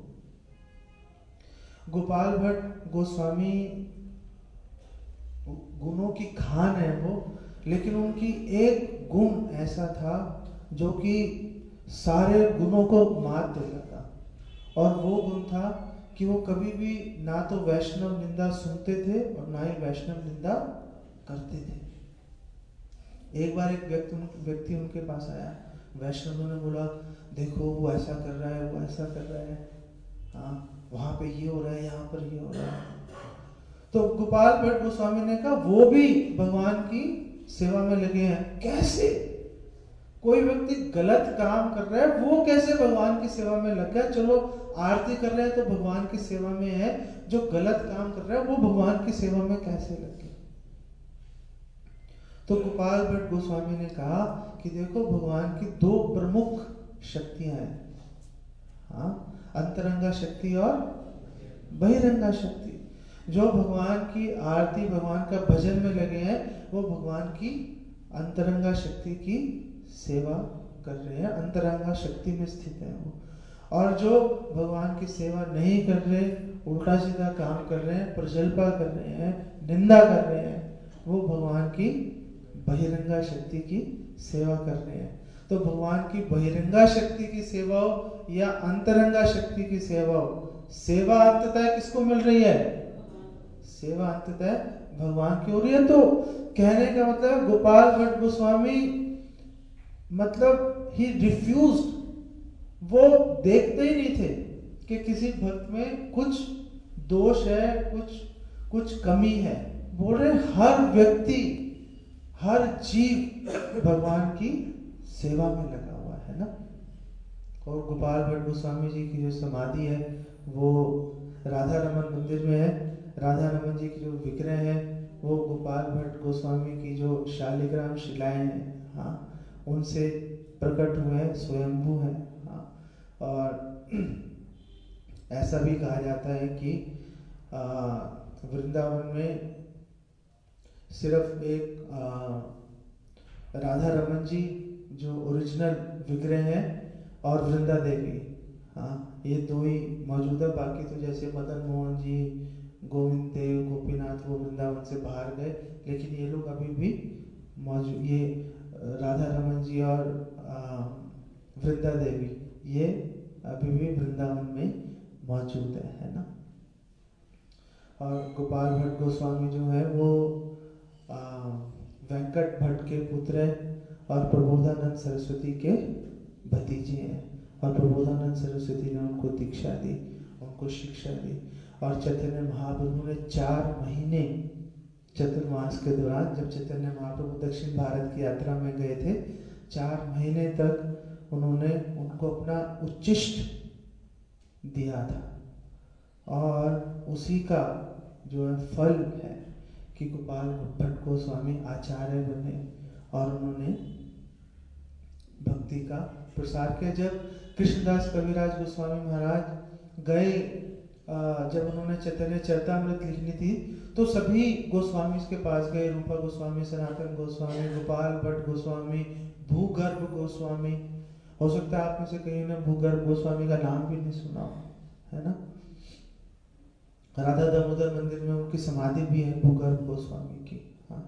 गोपाल भट्ट गोस्वामी गुणों की खान है वो, लेकिन उनकी एक गुण ऐसा था जो कि सारे गुणों को मात देता था, और वो गुण था कि वो कभी भी ना तो वैष्णव निंदा सुनते थे और ना ही वैष्णव निंदा करते थे। एक बार एक व्यक्ति उनके पास आया, वैष्णव ने बोला देखो वो ऐसा कर रहा है, वो ऐसा कर रहा है, हाँ वहां पे ये हो रहा है, यहाँ पर ये हो रहा है। तो गोपाल भट्ट गोस्वामी ने कहा वो भी भगवान की सेवा में लगे हैं। कैसे कोई व्यक्ति गलत काम कर रहा है वो कैसे भगवान की सेवा में लग गया? चलो आरती कर रहे हैं तो भगवान की सेवा में है, जो गलत काम कर रहा है वो भगवान की सेवा में कैसे लग गया? तो गोपाल भट्ट गोस्वामी ने कहा कि देखो भगवान की दो प्रमुख शक्तियां हैं, हाँ, अंतरंगा शक्ति और बहिरंगा शक्ति। जो भगवान की आरती भगवान का भजन में लगे हैं वो भगवान की अंतरंगा शक्ति की सेवा कर रहे हैं, अंतरंगा शक्ति में स्थित है वो। और जो भगवान की सेवा नहीं कर रहे, उल्टा सीधा काम कर रहे हैं, प्रजल्पा कर रहे हैं, निंदा कर रहे हैं, वो भगवान की बहिरंगा शक्ति की सेवा कर रहे हैं। तो भगवान की बहिरंगा शक्ति की सेवा हो या अंतरंगा शक्ति की सेवा हो, सेवा अंततः किसको मिल रही है? सेवा अंततः भगवान की हो रही है। तो कहने का मतलब गोपाल भट्ट गोस्वामी मतलब ही रिफ्यूज्ड, वो देखते ही नहीं थे कि किसी भक्त में कुछ दोष है, कुछ कमी है। बोल रहे हर व्यक्ति, हर जीव भगवान की सेवा में लगा हुआ है ना। और गोपाल भट्ट गोस्वामी जी की जो समाधि है वो राधा रमन मंदिर में है। राधा रमन जी की जो विग्रह है वो गोपाल भट्ट गोस्वामी की जो शालिग्राम शिलाएं हैं, हाँ, उनसे प्रकट हुए हैं, स्वयंभू है, हाँ। और ऐसा भी कहा जाता है कि वृंदावन में सिर्फ एक राधा रमन जी जो ओरिजिनल विग्रह है और वृंदा देवी, हाँ, ये दो ही मौजूद है। बाकी तो जैसे मदन मोहन जी, गोविंद देव, गोपीनाथ वो वृंदावन से बाहर गए, लेकिन ये लोग अभी भी मौजूद, ये राधा रमन जी और वृंदा देवी ये अभी भी वृंदावन में मौजूद है ना। और गोपाल भट्ट गोस्वामी जो है वो वेंकट भट्ट के पुत्र हैं और प्रबोधानंद सरस्वती के भतीजे हैं। और प्रबोधानंद सरस्वती ने उनको दीक्षा दी, उनको शिक्षा दी। और चैतन्य महाप्रभु ने 4 महीने चतुर्मास के दौरान, जब चैतन्य महाप्रभु दक्षिण भारत की यात्रा में गए थे, 4 महीने तक उन्होंने उनको अपना उच्चिष्ट दिया था। और उसी का जो है फल है कि गोपाल भट्ट गोस्वामी आचार्य बने और उन्होंने भक्ति का प्रसार किया। जब कृष्णदास कविराज गोस्वामी महाराज गए, जब उन्होंने चैतन्य चरितामृत लिखनी थी तो सभी गोस्वामी के पास गए, रूपा गोस्वामी, सनातन गोस्वामी, गोपाल भट्ट गोस्वामी, भूगर्भ गोस्वामी। हो सकता है आप में से कहीं ने भूगर्भ गोस्वामी का नाम भी नहीं सुना, है ना। राधा दामोदर मंदिर में उनकी समाधि भी है भूगर्भ गोस्वामी की। हाँ,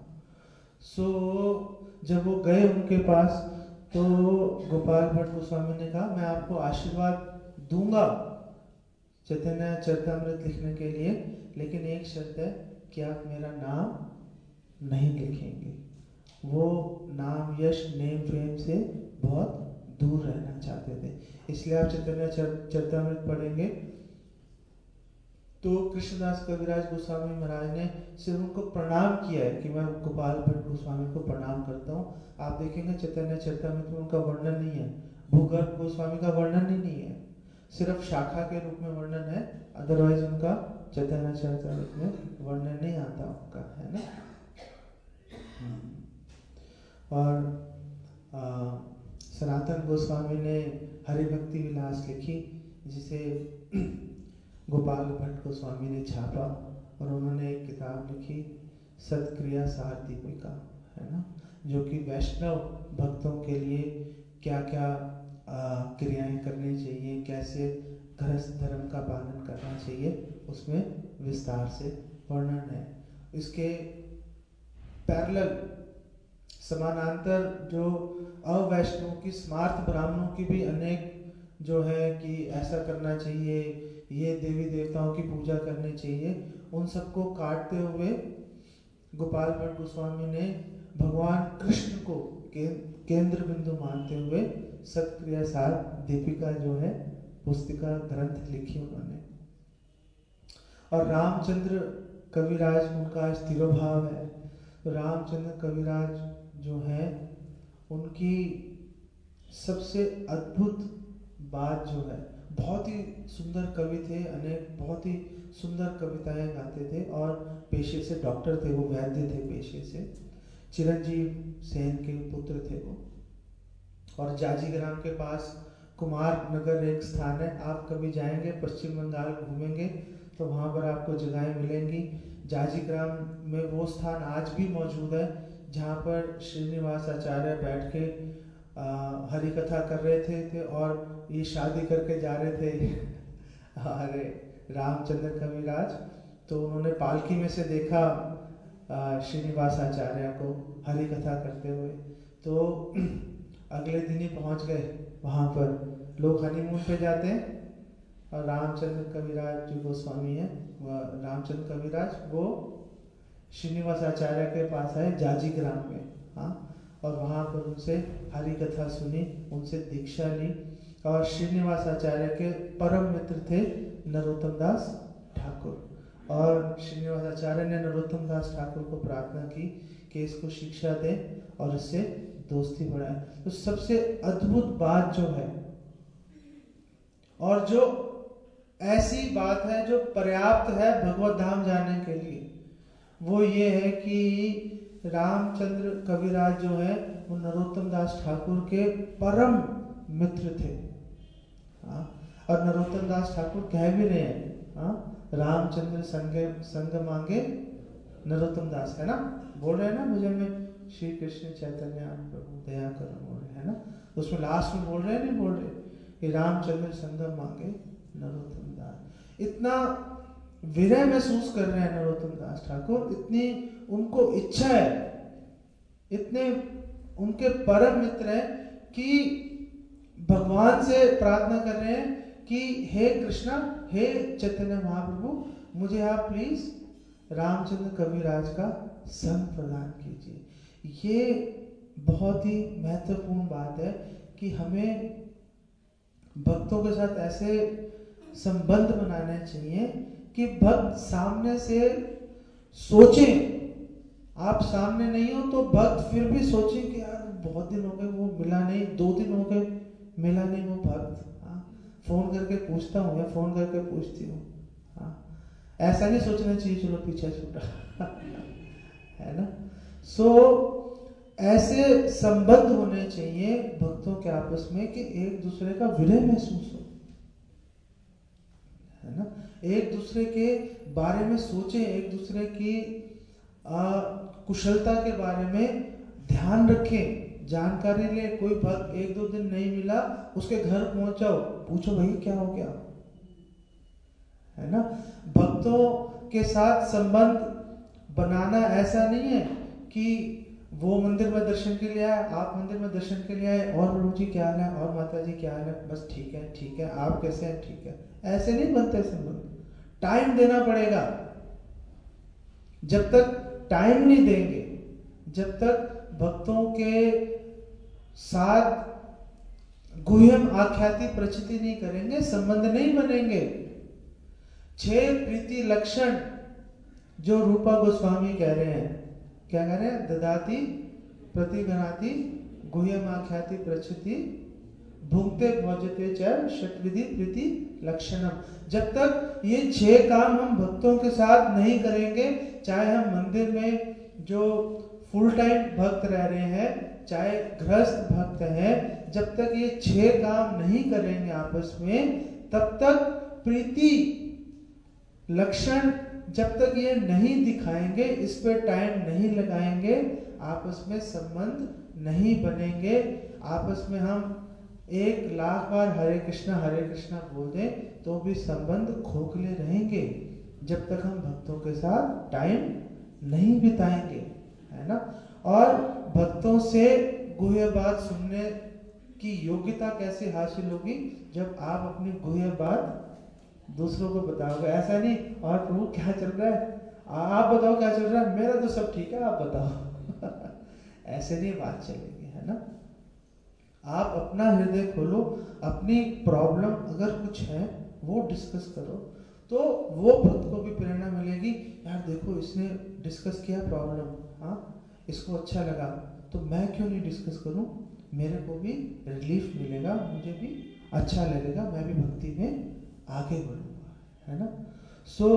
जब वो गए उनके पास तो गोपाल भट्ट गोस्वामी ने कहा, मैं आपको आशीर्वाद दूंगा चैतन्य चरितामृत लिखने के लिए, लेकिन एक शर्त है कि आप मेरा नाम नहीं लिखेंगे। वो नाम, यश, नेम, फेम से बहुत दूर रहना चाहते थे, इसलिए आप चैतन्य चरितामृत पढ़ेंगे तो कृष्णदास कविराज गोस्वामी महाराज ने सिर्फ उनको प्रणाम किया है कि मैं गोपाल भट्ट गोस्वामी को प्रणाम करता हूँ। आप देखेंगे चैतन्य चरितामृत में उनका वर्णन नहीं है, भूगर्भ गोस्वामी का वर्णन ही नहीं है, सिर्फ शाखा के रूप में वर्णन है, अदरवाइज उनका चैतन्य चरितामृत में वर्णन नहीं आता उनका, है ना। और सनातन गोस्वामी ने हरिभक्ति विलास लिखी, जिसे गोपाल भट्ट गोस्वामी ने छापा और उन्होंने एक किताब लिखी सत्क्रिया सार दीपिका, है ना, जो कि वैष्णव भक्तों के लिए क्या क्या क्रियाएं करनी चाहिए, कैसे गृहस्थ धर्म का पालन करना चाहिए, उसमें विस्तार से वर्णन है। इसके पैरेलल समानांतर जो अवैष्णव की स्मार्त ब्राह्मणों की भी अनेक जो है कि ऐसा करना चाहिए, ये देवी देवताओं की पूजा करनी चाहिए, उन सबको काटते हुए गोपाल भट्ट गोस्वामी ने भगवान कृष्ण को केंद्र बिंदु मानते हुए सत्क्रिया सार दीपिका जो है पुस्तिका ग्रंथ लिखी उन्होंने। और रामचंद्र कविराज उनका स्थिरोभाव है। तो रामचंद्र कविराज जो है उनकी सबसे अद्भुत बात जो है, बहुत ही सुंदर कवि थे, अनेक बहुत ही सुंदर कविताएं गाते थे और पेशे से डॉक्टर थे, वो वैद्य थे पेशे से, चिरंजीव सेन के पुत्र थे वो। और जाजीग्राम के पास कुमार नगर एक स्थान है, आप कभी जाएंगे पश्चिम बंगाल घूमेंगे तो वहाँ पर आपको जगहें मिलेंगी। जाजीग्राम में वो स्थान आज भी मौजूद है जहाँ पर श्रीनिवास आचार्य बैठ के हरि कथा कर रहे थे और ये शादी करके जा रहे थे अरे रामचंद्र कविराज, तो उन्होंने पालकी में से देखा श्रीनिवास आचार्य को हरि कथा करते हुए, तो अगले दिन ही पहुंच गए वहाँ पर। लोग हनीमून पे जाते हैं और रामचंद्र कविराज जो गोस्वामी है, रामचंद्र कविराज वो श्रीनिवास आचार्य के पास आए जाजीग्राम में, हाँ, और वहाँ पर उनसे हरि कथा सुनी, उनसे दीक्षा ली। और श्रीनिवास आचार्य के परम मित्र थे नरोत्तम दास ठाकुर, और श्रीनिवास आचार्य ने नरोत्तम दास ठाकुर को प्रार्थना की कि इसको शिक्षा दें और इससे दोस्ती बढ़ाए। तो सबसे अद्भुत बात जो है और जो ऐसी बात है जो पर्याप्त है भगवत धाम जाने के लिए, वो ये है कि रामचंद्र कविराज जो है वो नरोत्तम दास ठाकुर के परम मित्र थे, हाँ? और नरोत्तम दास ठाकुर कह भी रहे हैं, हाँ, रामचंद्र संग मांगे नरोत्तम दास, है ना, बोल रहे हैं ना भजन में, श्री कृष्ण चैतन्य प्रभु दया करो, बोल रहे हैं ना, उसमें लास्ट में बोल रहे हैं, नहीं बोल रहे कि रामचंद्र संग मांगे नरोत्तम दास। इतना विरह महसूस कर रहे हैं नरोत्तम दास ठाकुर, इतनी उनको इच्छा है, इतने उनके परम मित्र हैं कि भगवान से प्रार्थना कर रहे हैं कि हे कृष्णा, हे चैतन्य महाप्रभु, मुझे आप प्लीज रामचंद्र कविराज का संग प्रदान कीजिए। ये बहुत ही महत्वपूर्ण बात है कि हमें भक्तों के साथ ऐसे संबंध बनाने चाहिए कि भक्त सामने से सोचें, आप सामने नहीं हो तो भक्त फिर भी सोचे कि यार बहुत दिन हो गए वो मिला नहीं, 2 दिन हो गए मिला नहीं वो भक्त, हाँ, फोन करके पूछता हूँ या फोन करके पूछती हूँ, हाँ, ऐसा नहीं सोचना चाहिए चलो पीछे छूटा है ना। सो ऐसे संबंध होने चाहिए भक्तों के आपस में कि एक दूसरे का विरह महसूस हो, है ना। एक दूसरे के बारे में सोचें, एक दूसरे की कुशलता के बारे में ध्यान रखें, जानकारी ले। कोई भक्त एक दो दिन नहीं मिला, उसके घर पहुंच जाओ, पूछो भाई क्या हो गया, है ना। भक्तों के साथ संबंध बनाना ऐसा नहीं है कि वो मंदिर में दर्शन के लिए आए, आप मंदिर में दर्शन के लिए आए, और प्रभु जी क्या हाल है, और माता जी क्या हाल है, बस ठीक है ठीक है, आप कैसे हैं, ठीक है, ऐसे नहीं बनते संबंध। टाइम देना पड़ेगा। जब तक टाइम नहीं देंगे, जब तक भक्तों के साथ गुह्यम आख्याति प्रचिति नहीं करेंगे, संबंध नहीं बनेंगे। 6 प्रीति लक्षण जो रूपा गोस्वामी कह रहे हैं, क्या कह रहे हैं, ददाति प्रतिगणाति गुह्यम आख्याति प्रचिति भुंक्ते भोजते च षट्विधि प्रीति लक्षणम। जब तक ये 6 काम हम भक्तों के साथ नहीं करेंगे, चाहे हम मंदिर में जो फुल टाइम भक्त रह रहे हैं, चाहे गृहस्थ भक्त हैं, जब तक ये 6 काम नहीं करेंगे आपस में, तब तक प्रीति लक्षण जब तक ये नहीं दिखाएंगे, इस पे टाइम नहीं लगाएंगे, आपस में संबंध नहीं बनेंगे। आपस में हम 1,00,000 बार हरे कृष्णा बोल दें तो भी संबंध खोखले रहेंगे, जब तक हम भक्तों के साथ टाइम नहीं बिताएंगे, है ना। और भक्तों से गुह्य बात सुनने की योग्यता कैसे हासिल होगी, जब आप अपनी गुह्य बात दूसरों को बताओगे। ऐसा नहीं, और प्रभु क्या चल रहा है, आप बताओ क्या चल रहा है, मेरा तो सब ठीक है, आप बताओ ऐसे नहीं बात चलेगी, है ना। आप अपना हृदय खोलो, अपनी प्रॉब्लम अगर कुछ है वो डिस्कस करो, तो वो भक्त को भी प्रेरणा मिलेगी, यार देखो इसने डिस्कस किया प्रॉब्लम, हाँ इसको अच्छा लगा, तो मैं क्यों नहीं डिस्कस करूं, मेरे को भी रिलीफ मिलेगा, मुझे भी अच्छा लगेगा, मैं भी भक्ति में आगे बढ़ूंगा, है ना। सो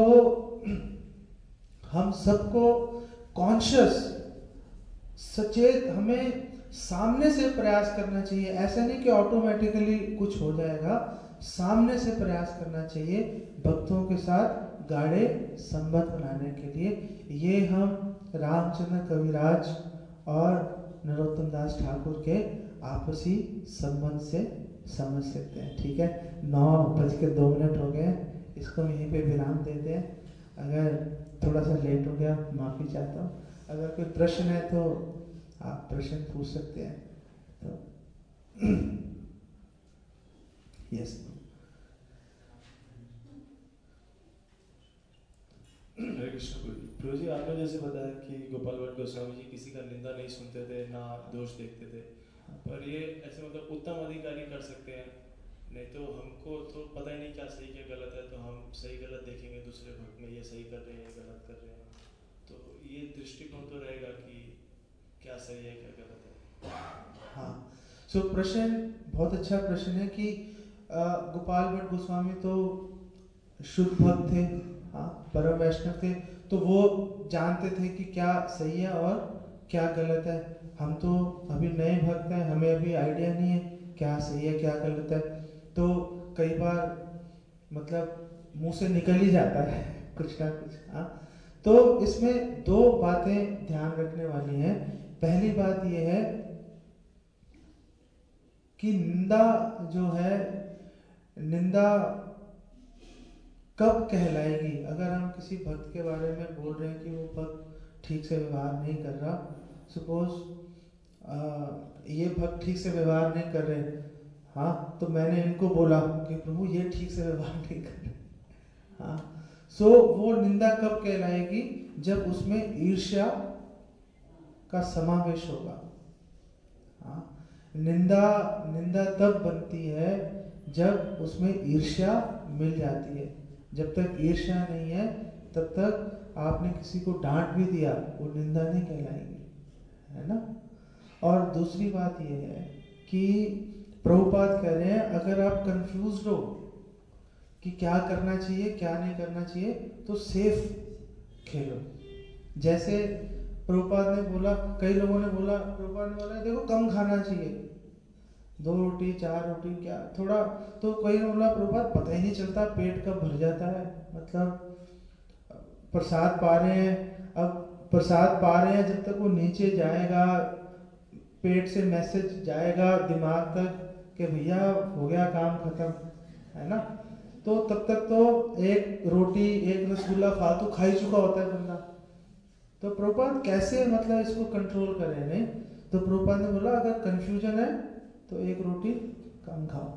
हम सबको कॉन्शियस सचेत हमें सामने से प्रयास करना चाहिए। ऐसा नहीं कि ऑटोमेटिकली कुछ हो जाएगा, सामने से प्रयास करना चाहिए भक्तों के साथ गाढ़े संबंध बनाने के लिए। ये हम रामचंद्र कविराज और नरोत्तम दास ठाकुर के आपसी संबंध से समझ सकते हैं। ठीक है, 9:02 हो गए, इसको यहीं पे विराम देते हैं। अगर थोड़ा सा लेट हो गया माफ़ी चाहता हूँ। अगर कोई प्रश्न है तो आप प्रश्न पूछ सकते हैं। तो यस, हरे कृष्ण प्रभु जी, आपने जैसे बताया कि गोपाल भट्ट गोस्वामी जी किसी का निंदा नहीं सुनते थे, ना दोष देखते थे, पर ये ऐसे मतलब उत्तम अधिकारी कर सकते हैं। नहीं तो हमको तो पता ही नहीं क्या सही क्या गलत है, तो हम सही गलत देखेंगे दूसरे भक्त में, ये सही कर रहे हैं ये गलत कर रहे हैं, तो ये दृष्टिकोण तो रहेगा कि क्या सही है क्या गलत है। हाँ, सो प्रश्न बहुत अच्छा प्रश्न है कि गोपाल भट्ट गोस्वामी तो शुद्ध भक्त थे, हाँ परम वैष्णव थे, तो वो जानते थे कि क्या सही है और क्या गलत है। हम तो अभी नए भक्त हैं, हमें अभी आइडिया नहीं है क्या सही है क्या गलत है, तो कई बार मतलब मुंह से निकल ही जाता है कुछ ना कुछ। हाँ, तो इसमें 2 बातें ध्यान रखने वाली हैं। पहली बात यह है कि निंदा जो है, निंदा कब कहलाएगी। अगर हम किसी भक्त के बारे में बोल रहे हैं कि वो भक्त ठीक से व्यवहार नहीं कर रहा, सपोज ये भक्त ठीक से व्यवहार नहीं कर रहे, हाँ, तो मैंने इनको बोला कि प्रभु ये ठीक से व्यवहार नहीं कर रहे, हाँ, सो वो निंदा कब कहलाएगी, जब उसमें ईर्ष्या का समावेश होगा। हाँ, निंदा तब बनती है जब उसमें ईर्ष्या मिल जाती है। जब तक ईर्ष्या नहीं है तब तक आपने किसी को डांट भी दिया, वो निंदा नहीं कहलाएगी, है ना। और दूसरी बात यह है कि प्रभुपाद कह रहे हैं, अगर आप कंफ्यूज हो कि क्या करना चाहिए क्या नहीं करना चाहिए, तो सेफ खेलो। जैसे प्रभुपाद ने बोला, कई लोगों ने बोला, प्रभुपाद ने बोला देखो कम खाना चाहिए, 2 रोटी 4 रोटी क्या थोड़ा, तो कई ने बोला प्रभुपाद पता ही नहीं चलता पेट कब भर जाता है, मतलब प्रसाद पा रहे हैं, अब प्रसाद पा रहे हैं जब तक वो नीचे जाएगा, पेट से मैसेज जाएगा दिमाग तक कि भैया हो गया काम खत्म, है ना, तो तब तक तो एक रोटी एक रसगुल्ला फालतू खा ही चुका होता है बंदा। तो प्रभुपाद कैसे मतलब इसको कंट्रोल करें, नहीं तो प्रभुपाद ने बोला अगर कंफ्यूजन है तो एक रोटी कम खाओ।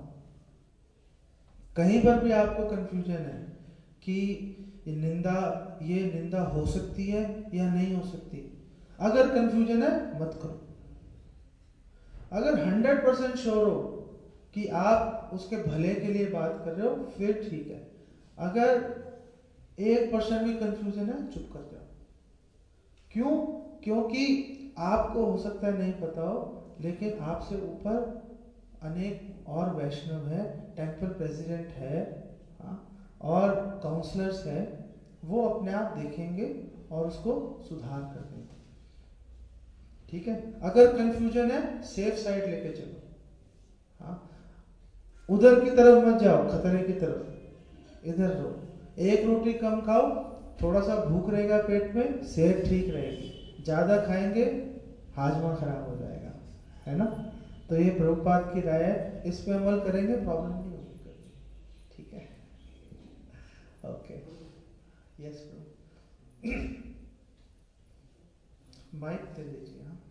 कहीं पर भी आपको कंफ्यूजन है कि ये निंदा हो सकती है या नहीं हो सकती, अगर कंफ्यूजन है मत करो। अगर 100% श्योर हो कि आप उसके भले के लिए बात कर रहे हो फिर ठीक है, अगर 1% भी कंफ्यूजन है चुप कर जाओ। क्यों? क्योंकि आपको हो सकता है नहीं पता हो, लेकिन आपसे ऊपर अनेक और वैष्णव है, टेम्पल प्रेसिडेंट है, हाँ, और काउंसलर्स है, वो अपने आप देखेंगे और उसको सुधार कर देंगे। ठीक है, अगर कंफ्यूजन है सेफ साइड लेके चलो, हाँ, उधर की तरफ मत जाओ, खतरे की तरफ, इधर रहो, एक रोटी कम खाओ, थोड़ा सा भूख रहेगा पेट में, सेहत ठीक रहेगी, ज्यादा खाएंगे हाजमा खराब हो जाएगा, है ना। तो ये प्रभुपाद की राय है, इस पे अमल करेंगे प्रॉब्लम नहीं होगी कभी। ठीक है, ओके, यस ब्रो, माइक दे दीजिए। हाँ,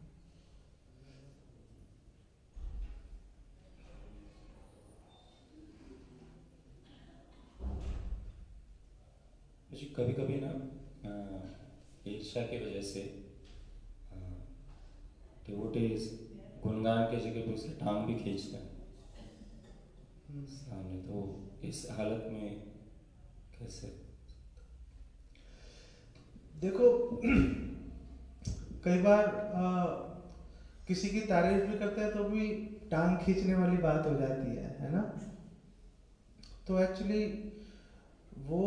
कभी कभी ना ईर्ष्या की वजह से डिवोटीज गुणगान की जगह पे उसकी टांग भी खींचते हैं सामने, तो इस हालत में कैसे? देखो कई बार किसी की तारीफ भी करते हैं तो भी टांग खींचने वाली बात हो जाती है ना। तो एक्चुअली वो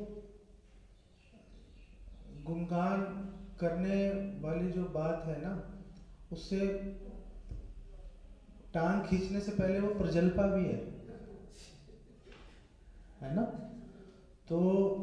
गुणगान करने वाली जो बात है ना, उससे टांग खींचने से पहले वो प्रजल्पा भी है ना। तो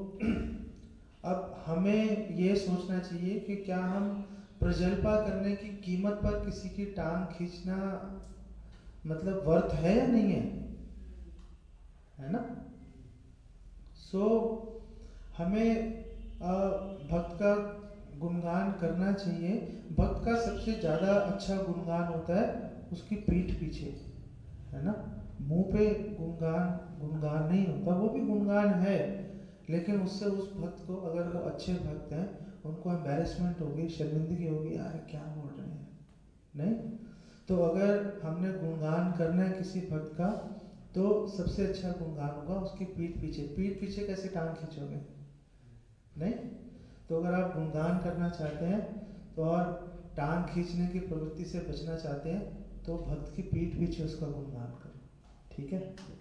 अब हमें ये सोचना चाहिए कि क्या हम प्रजल्पा करने की कीमत पर किसी की टांग खींचना मतलब वर्थ है या नहीं है ना। सो हमें भक्त का गुणगान करना चाहिए। भक्त का सबसे ज्यादा अच्छा गुणगान होता है उसकी पीठ पीछे, है ना। मुंह पे गुणगान नहीं होता, वो भी गुणगान है, लेकिन उससे उस भक्त को, अगर वो अच्छे भक्त हैं, उनको एम्बैरेसमेंट होगी, शर्मिंदगी होगी, यार क्या बोल रहे हैं, नहीं। तो अगर हमने गुणगान करना है किसी भक्त का, तो सबसे अच्छा गुणगान होगा उसकी पीठ पीछे। पीठ पीछे कैसे टांग खींचोगे, नहीं। तो अगर आप गुणगान करना चाहते हैं तो, और टांग खींचने की प्रवृत्ति से बचना चाहते हैं, तो भक्त की पीठ पीछे उसका गुणगान करो, ठीक है।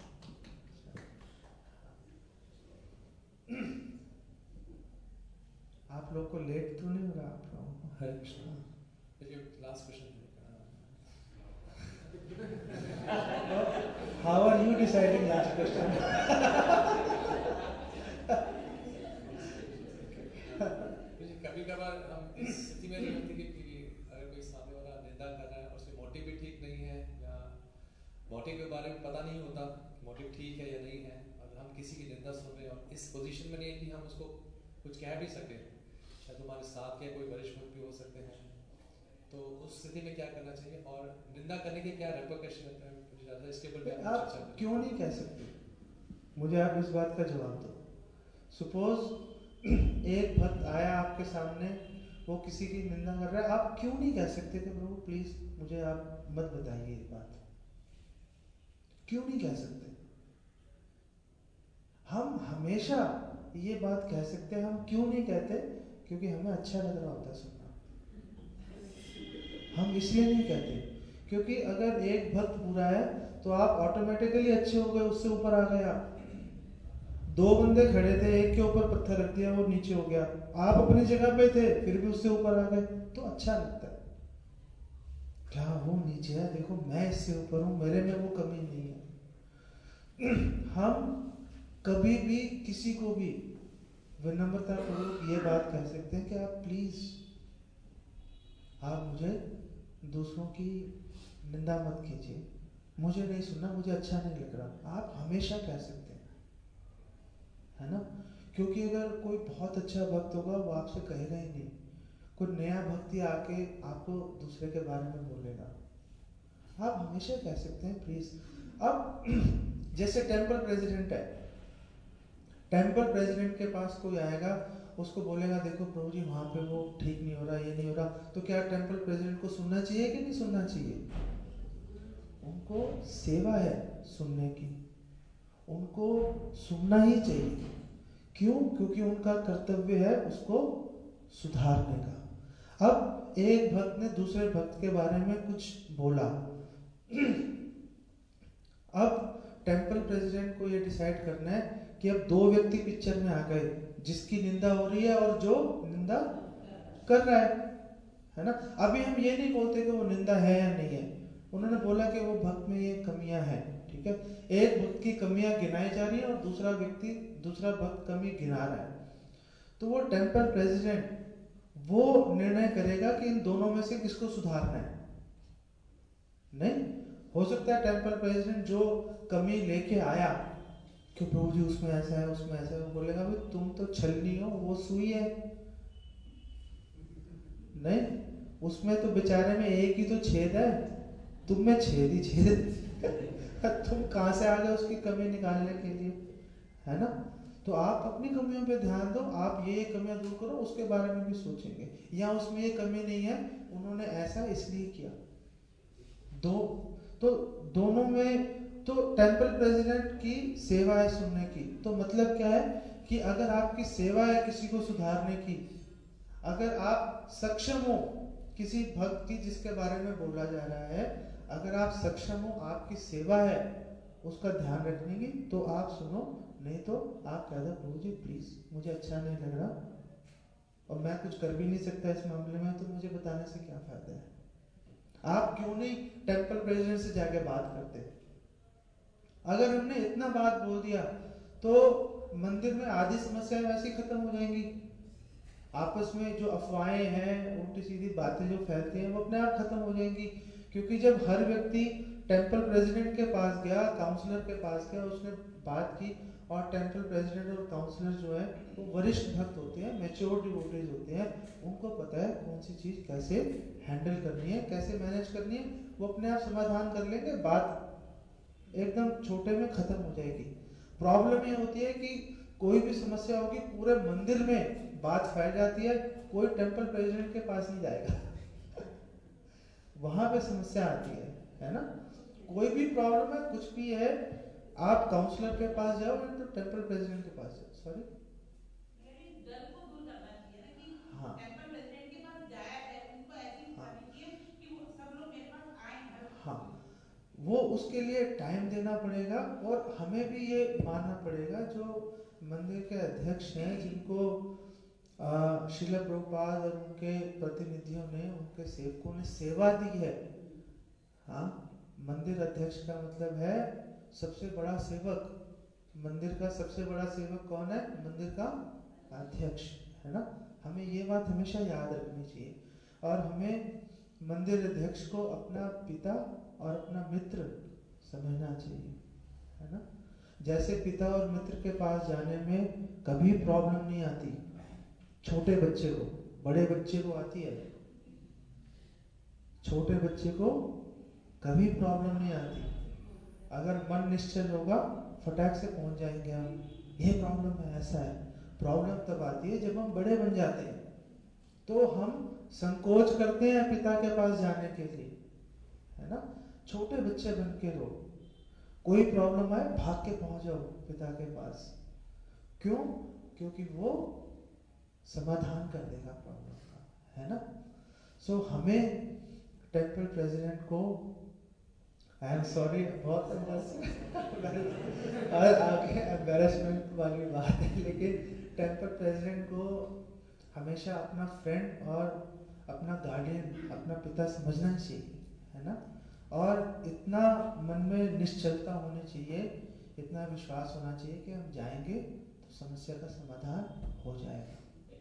आप लोग को लेट तो नहीं हो रहा आप लोगों को? Hare Krishna. Last question. How are you deciding last question? कभी कभार हम इस स्थिति में नहीं होती कि अगर कोई सामने वाला निंदा कर रहा है और उसके मोटिव भी ठीक नहीं है, या मोटिव के बारे में पता नहीं होता मोटिव ठीक है या नहीं है, अगर हम किसी की निंदा सुन रहे हैं और इस पोजीशन में नहीं है कि हम उसको कुछ कह भी सके, शायद हमारे साथ के कोई वरिष्ठ भक्त भी हो सकते हैं, तो उस स्थिति में क्या करना चाहिए और निंदा करने के क्या रेपरकशन रहता है? मुझे ज़्यादा इसके ऊपर आप क्यों नहीं कह सकते? मुझे आप इस बात का जवाब दो। सपोज एक भक्त आया आपके सामने, वो किसी की निंदा कर रहा है, आप क्यों नहीं कह सकते कि प्रभु प्लीज मुझे आप मत बताइए ये बात? क्यों नहीं कह सकते? हम हमेशा ये बात कह सकते हैं। हम क्यों नहीं कहते? क्योंकि हमें अच्छा लग रहा होता है सुनना। हम इसलिए नहीं कहते क्योंकि अगर एक भक्त बुरा है तो आप ऑटोमेटिकली अच्छे हो गए, उससे ऊपर आ गए आप। दो बंदे खड़े थे, एक के ऊपर पत्थर रख दिया, वो नीचे हो गया, आप अपनी जगह पे थे फिर भी उससे ऊपर आ गए, तो अच्छा लगता है। क्या वो नीचे है, देखो मैं इससे ऊपर हूं, मेरे में वो कमी नहीं है। हम कभी भी किसी को भी विनम्रता पूर्वक ये बात कह सकते हैं कि आप प्लीज, आप मुझे दूसरों की निंदा मत कीजिए, मुझे नहीं सुनना, मुझे अच्छा नहीं लग रहा, आप हमेशा कह सकते हैं, है ना। क्योंकि अगर कोई बहुत अच्छा भक्त होगा वो आपसे कहेगा ही नहीं, कोई नया भक्ति आके आपको दूसरे के बारे में बोलेगा, आप हमेशा कह सकते हैं प्लीज। अब जैसे टेंपल प्रेसिडेंट है, टेंपल प्रेसिडेंट के पास कोई आएगा, उसको बोलेगा देखो प्रभु जी वहां पे वो ठीक नहीं हो रहा, ये नहीं हो रहा, तो क्या टेंपल प्रेसिडेंट को सुनना चाहिए कि नहीं सुनना चाहिए? उनको सेवा है सुनने की, उनको सुनना ही चाहिए। क्यों? क्योंकि उनका कर्तव्य है उसको सुधारने का। अब एक भक्त ने दूसरे भक्त के बारे में कुछ बोला, अब टेंपल प्रेसिडेंट को ये डिसाइड करना है कि अब दो व्यक्ति पिक्चर में आ गए, जिसकी निंदा हो रही है और जो निंदा कर रहा है ना। अभी हम ये नहीं बोलते कि वो निंदा है या नहीं है, उन्होंने बोला कि वो भक्त में ये कमियां हैं, ठीक है। एक भक्त की कमियां गिनाई जा रही है और दूसरा भक्त कमी गिना रहा है, तो वो टेंपल प्रेसिडेंट वो निर्णय करेगा कि इन दोनों में से किसको सुधारना है। नहीं हो सकता है टेंपल प्रेसिडेंट जो कमी लेके आया कि प्रभु जी उसमें ऐसा है उसमें ऐसा है, वो बोलेगा भाई तुम तो छलनी हो, वो सुई है। नहीं, उसमें तो बेचारे में एक ही तो छेद है, तुम में छेद ही छेद तुम कहां से आ गए उसकी कमी निकालने के लिए, है ना। तो आप अपनी कमियों पे ध्यान दो, आप ये कमियां दूर करो, उसके बारे में भी सोचेंगे, या उसमें ये कमी नहीं है, उन्होंने ऐसा इसलिए किया। तो दोनों में तो टेंपल प्रेसिडेंट की सेवा है सुनने की, तो मतलब क्या है कि अगर आपकी सेवा है किसी को सुधारने की, अगर आप सक्षम हो किसी भक्त की जिसके बारे में बोला जा रहा है, अगर आप सक्षम हो, आपकी सेवा है उसका ध्यान रखने की, तो आप सुनो, नहीं तो आप कह दो प्रभु जी प्लीज मुझे अच्छा नहीं लग रहा और मैं कुछ कर भी नहीं सकता इस मामले में, तो मुझे बताने से क्या फायदा है। आप क्यों नहीं टेंपल प्रेसिडेंट से जाके बात करते? अगर हमने इतना बात बोल दिया तो मंदिर में आधी समस्याएं वैसे ही खत्म हो जाएंगी। आपस में जो अफवाहें हैं, उल्टी सीधी बातें जो फैलती हैं, वो अपने आप खत्म हो जाएंगी। क्योंकि जब हर व्यक्ति टेंपल प्रेसिडेंट के पास गया, काउंसलर के पास गया, उसने बात की, और टेंपल प्रेसिडेंट और काउंसलर जो है वो वरिष्ठ भक्त होते हैं, मैच्योर डिवोटीज होते हैं, उनको पता है कौन सी चीज कैसे हैंडल करनी है, कैसे मैनेज करनी है, वो अपने आप समाधान कर लेंगे, बात एकदम छोटे में खत्म हो जाएगी। प्रॉब्लम ये होती है कि कोई भी समस्या होगी पूरे मंदिर में बात फैल जाती है, कोई टेंपल प्रेसिडेंट के पास नहीं जाएगा वहां पे समस्या आती है ना। कोई भी प्रॉब्लम है, कुछ भी है, आप काउंसलर के पास जाओ या तो टेंपल प्रेसिडेंट के पास जाओ। सॉरी, डर को दूर करना चाहिए ना कि हाँ टेंपल प्रेसिडेंट के पास जाया है, उनको ऐसी दिखानी चाहिए कि वो सब लोग मेरे पास आए हैं। हाँ, वो उसके लिए टाइम देना पड़ेगा, और हमें भी ये मानना पड़ेगा जो मंदिर के अध्यक्ष हैं, जिनको श्रील प्रभुपाद और उनके प्रतिनिधियों ने, उनके सेवकों ने सेवा दी है। हाँ, मंदिर अध्यक्ष का मतलब है सबसे बड़ा सेवक। मंदिर का सबसे बड़ा सेवक कौन है? मंदिर का अध्यक्ष, है ना। हमें ये बात हमेशा याद रखनी चाहिए, और हमें मंदिर अध्यक्ष को अपना पिता और अपना मित्र समझना चाहिए, है ना। जैसे पिता और मित्र के पास जाने में कभी प्रॉब्लम नहीं आती, छोटे बच्चे को, बड़े बच्चे को आती है, छोटे बच्चे को कभी प्रॉब्लम नहीं आती। अगर मन निश्चल होगा फटाक से पहुंच जाएंगे हम, ये प्रॉब्लम है, ऐसा है। प्रॉब्लम तब आती है जब हम बड़े बन जाते हैं, तो हम संकोच करते हैं पिता के पास जाने के लिए, है ना। छोटे बच्चे बन के रहो, कोई प्रॉब्लम आए भाग के पहुंच जाओ पिता के पास। क्यों? क्योंकि वो समाधान कर देगा प्रॉब्लम का, है ना। सो हमें टेंपल प्रेसिडेंट को आई एम सॉरी, बहुत अंदर से और आगे एम्बेरसमेंट वाली बात है, लेकिन टेम्पल प्रेसिडेंट को हमेशा अपना फ्रेंड और अपना गार्डियन, अपना पिता समझना चाहिए, है ना। और इतना मन में निश्चलता होनी चाहिए, इतना विश्वास होना चाहिए कि हम जाएंगे तो समस्या का समाधान हो जाएगा।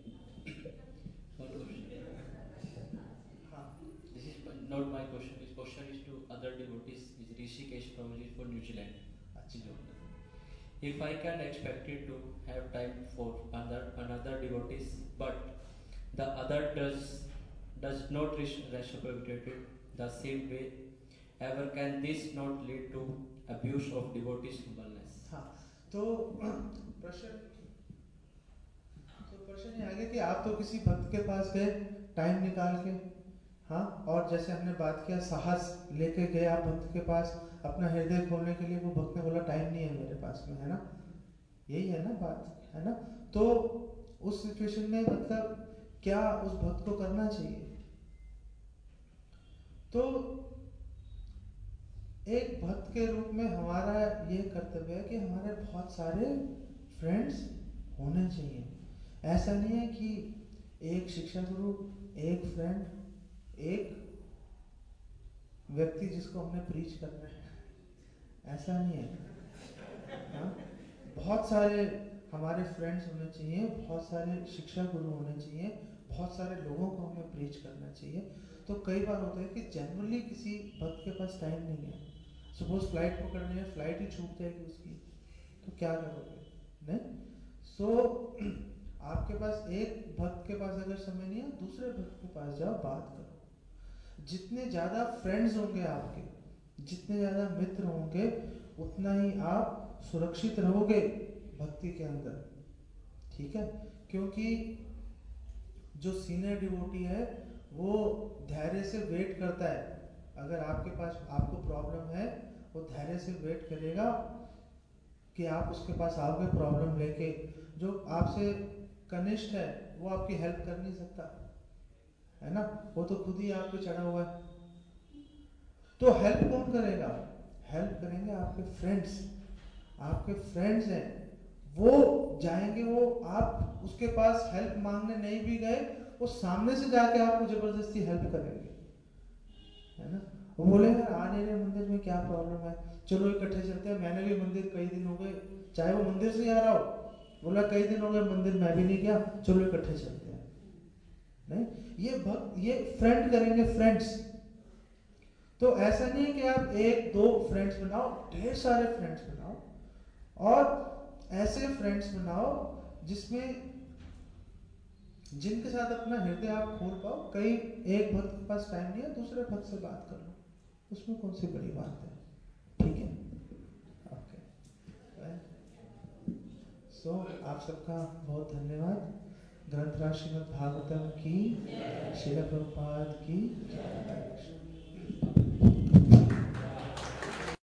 हाँ, This is not my question. This question is to other devotees. Is Rishikesh Prabhuji for New Zealand. अच्छा, If I can expect it to have time for another devotees, but the other does not reciprocate it the same way, ever can this not lead to abuse of devotees' humbleness? हाँ, तो प्रश्न ये आ गया कि आप तो किसी भक्त के पास गए टाइम निकाल के, हाँ, और जैसे हमने बात किया साहस लेके गए आप भक्त के पास अपना हृदय खोलने के लिए, वो भक्त ने बोला टाइम नहीं है मेरे पास में, है ना, यही है ना बात, है ना। तो उस सिचुएशन में मतलब क्या उस भक्त को करना चाहिए? तो एक भक्त के रूप में हमारा ये कर्तव्य है कि हमारे बहुत सारे फ्रेंड्स होने चाहिए। ऐसा नहीं है कि एक शिक्षा गुरु, एक फ्रेंड, एक व्यक्ति जिसको हमने प्रीच करना है, ऐसा नहीं है। हाँ? बहुत सारे हमारे फ्रेंड्स होने चाहिए, बहुत सारे शिक्षा गुरु होने चाहिए, बहुत सारे लोगों को हमें प्रीच करना चाहिए। तो कई बार होता है कि जनरली किसी भक्त के पास टाइम नहीं है, सपोज फ्लाइट पकड़नी है, फ्लाइट ही छूट जाएगी उसकी, तो क्या करोगे? नहीं। सो आपके पास एक भक्त के पास अगर समय नहीं है, दूसरे भक्त के पास जाओ, बात करो। जितने ज्यादा फ्रेंड्स होंगे आपके, जितने ज्यादा मित्र होंगे, उतना ही आप सुरक्षित रहोगे भक्ति के अंदर, ठीक है। क्योंकि जो सीनियर डिवोटी है वो धैर्य से वेट करता है। अगर आपके पास आपको प्रॉब्लम है, वो धैर्य से वेट करेगा कि आप उसके पास आओगे प्रॉब्लम लेके। जो आपसे कनिष्ठ है वो आपकी हेल्प कर नहीं सकता, है ना, वो तो खुद ही आप पे चढ़ा हुआ है। तो हेल्प कौन करेगा? हेल्प करेंगे आपके फ्रेंड्स। आपके फ्रेंड्स हैं, वो जाएंगे, वो आप उसके पास हेल्प मांगने नहीं भी गए, वो सामने से जाके आपको जबरदस्ती हेल्प करेंगे, है ना। वो बोलेंगे आ नहीं रहे मंदिर में, क्या प्रॉब्लम है, चलो इकट्ठे चलते हैं। मैंने भी मंदिर कई दिन हो गए, चाहे वो मंदिर से आ रहा हो, बोला कई दिन हो गए मंदिर मैं भी नहीं गया, चलो इकट्ठे चलते हैं। नहीं, ये भक्त, ये फ्रेंड करेंगे, फ्रेंड्स। तो ऐसा नहीं है कि आप एक दो फ्रेंड्स बनाओ, ढेर सारे फ्रेंड्स बनाओ, और ऐसे फ्रेंड्स बनाओ जिसमें जिनके साथ अपना हृदय आप खोल पाओ। कई एक भक्त के पास टाइम नहीं है, दूसरे भक्त से बात कर लो, उसमें कौन सी बड़ी बात है, ठीक है। ओके, सो आप सबका बहुत धन्यवाद। ग्रंथराज श्रीमद् भागवतम की, श्रील प्रभुपाद की जय।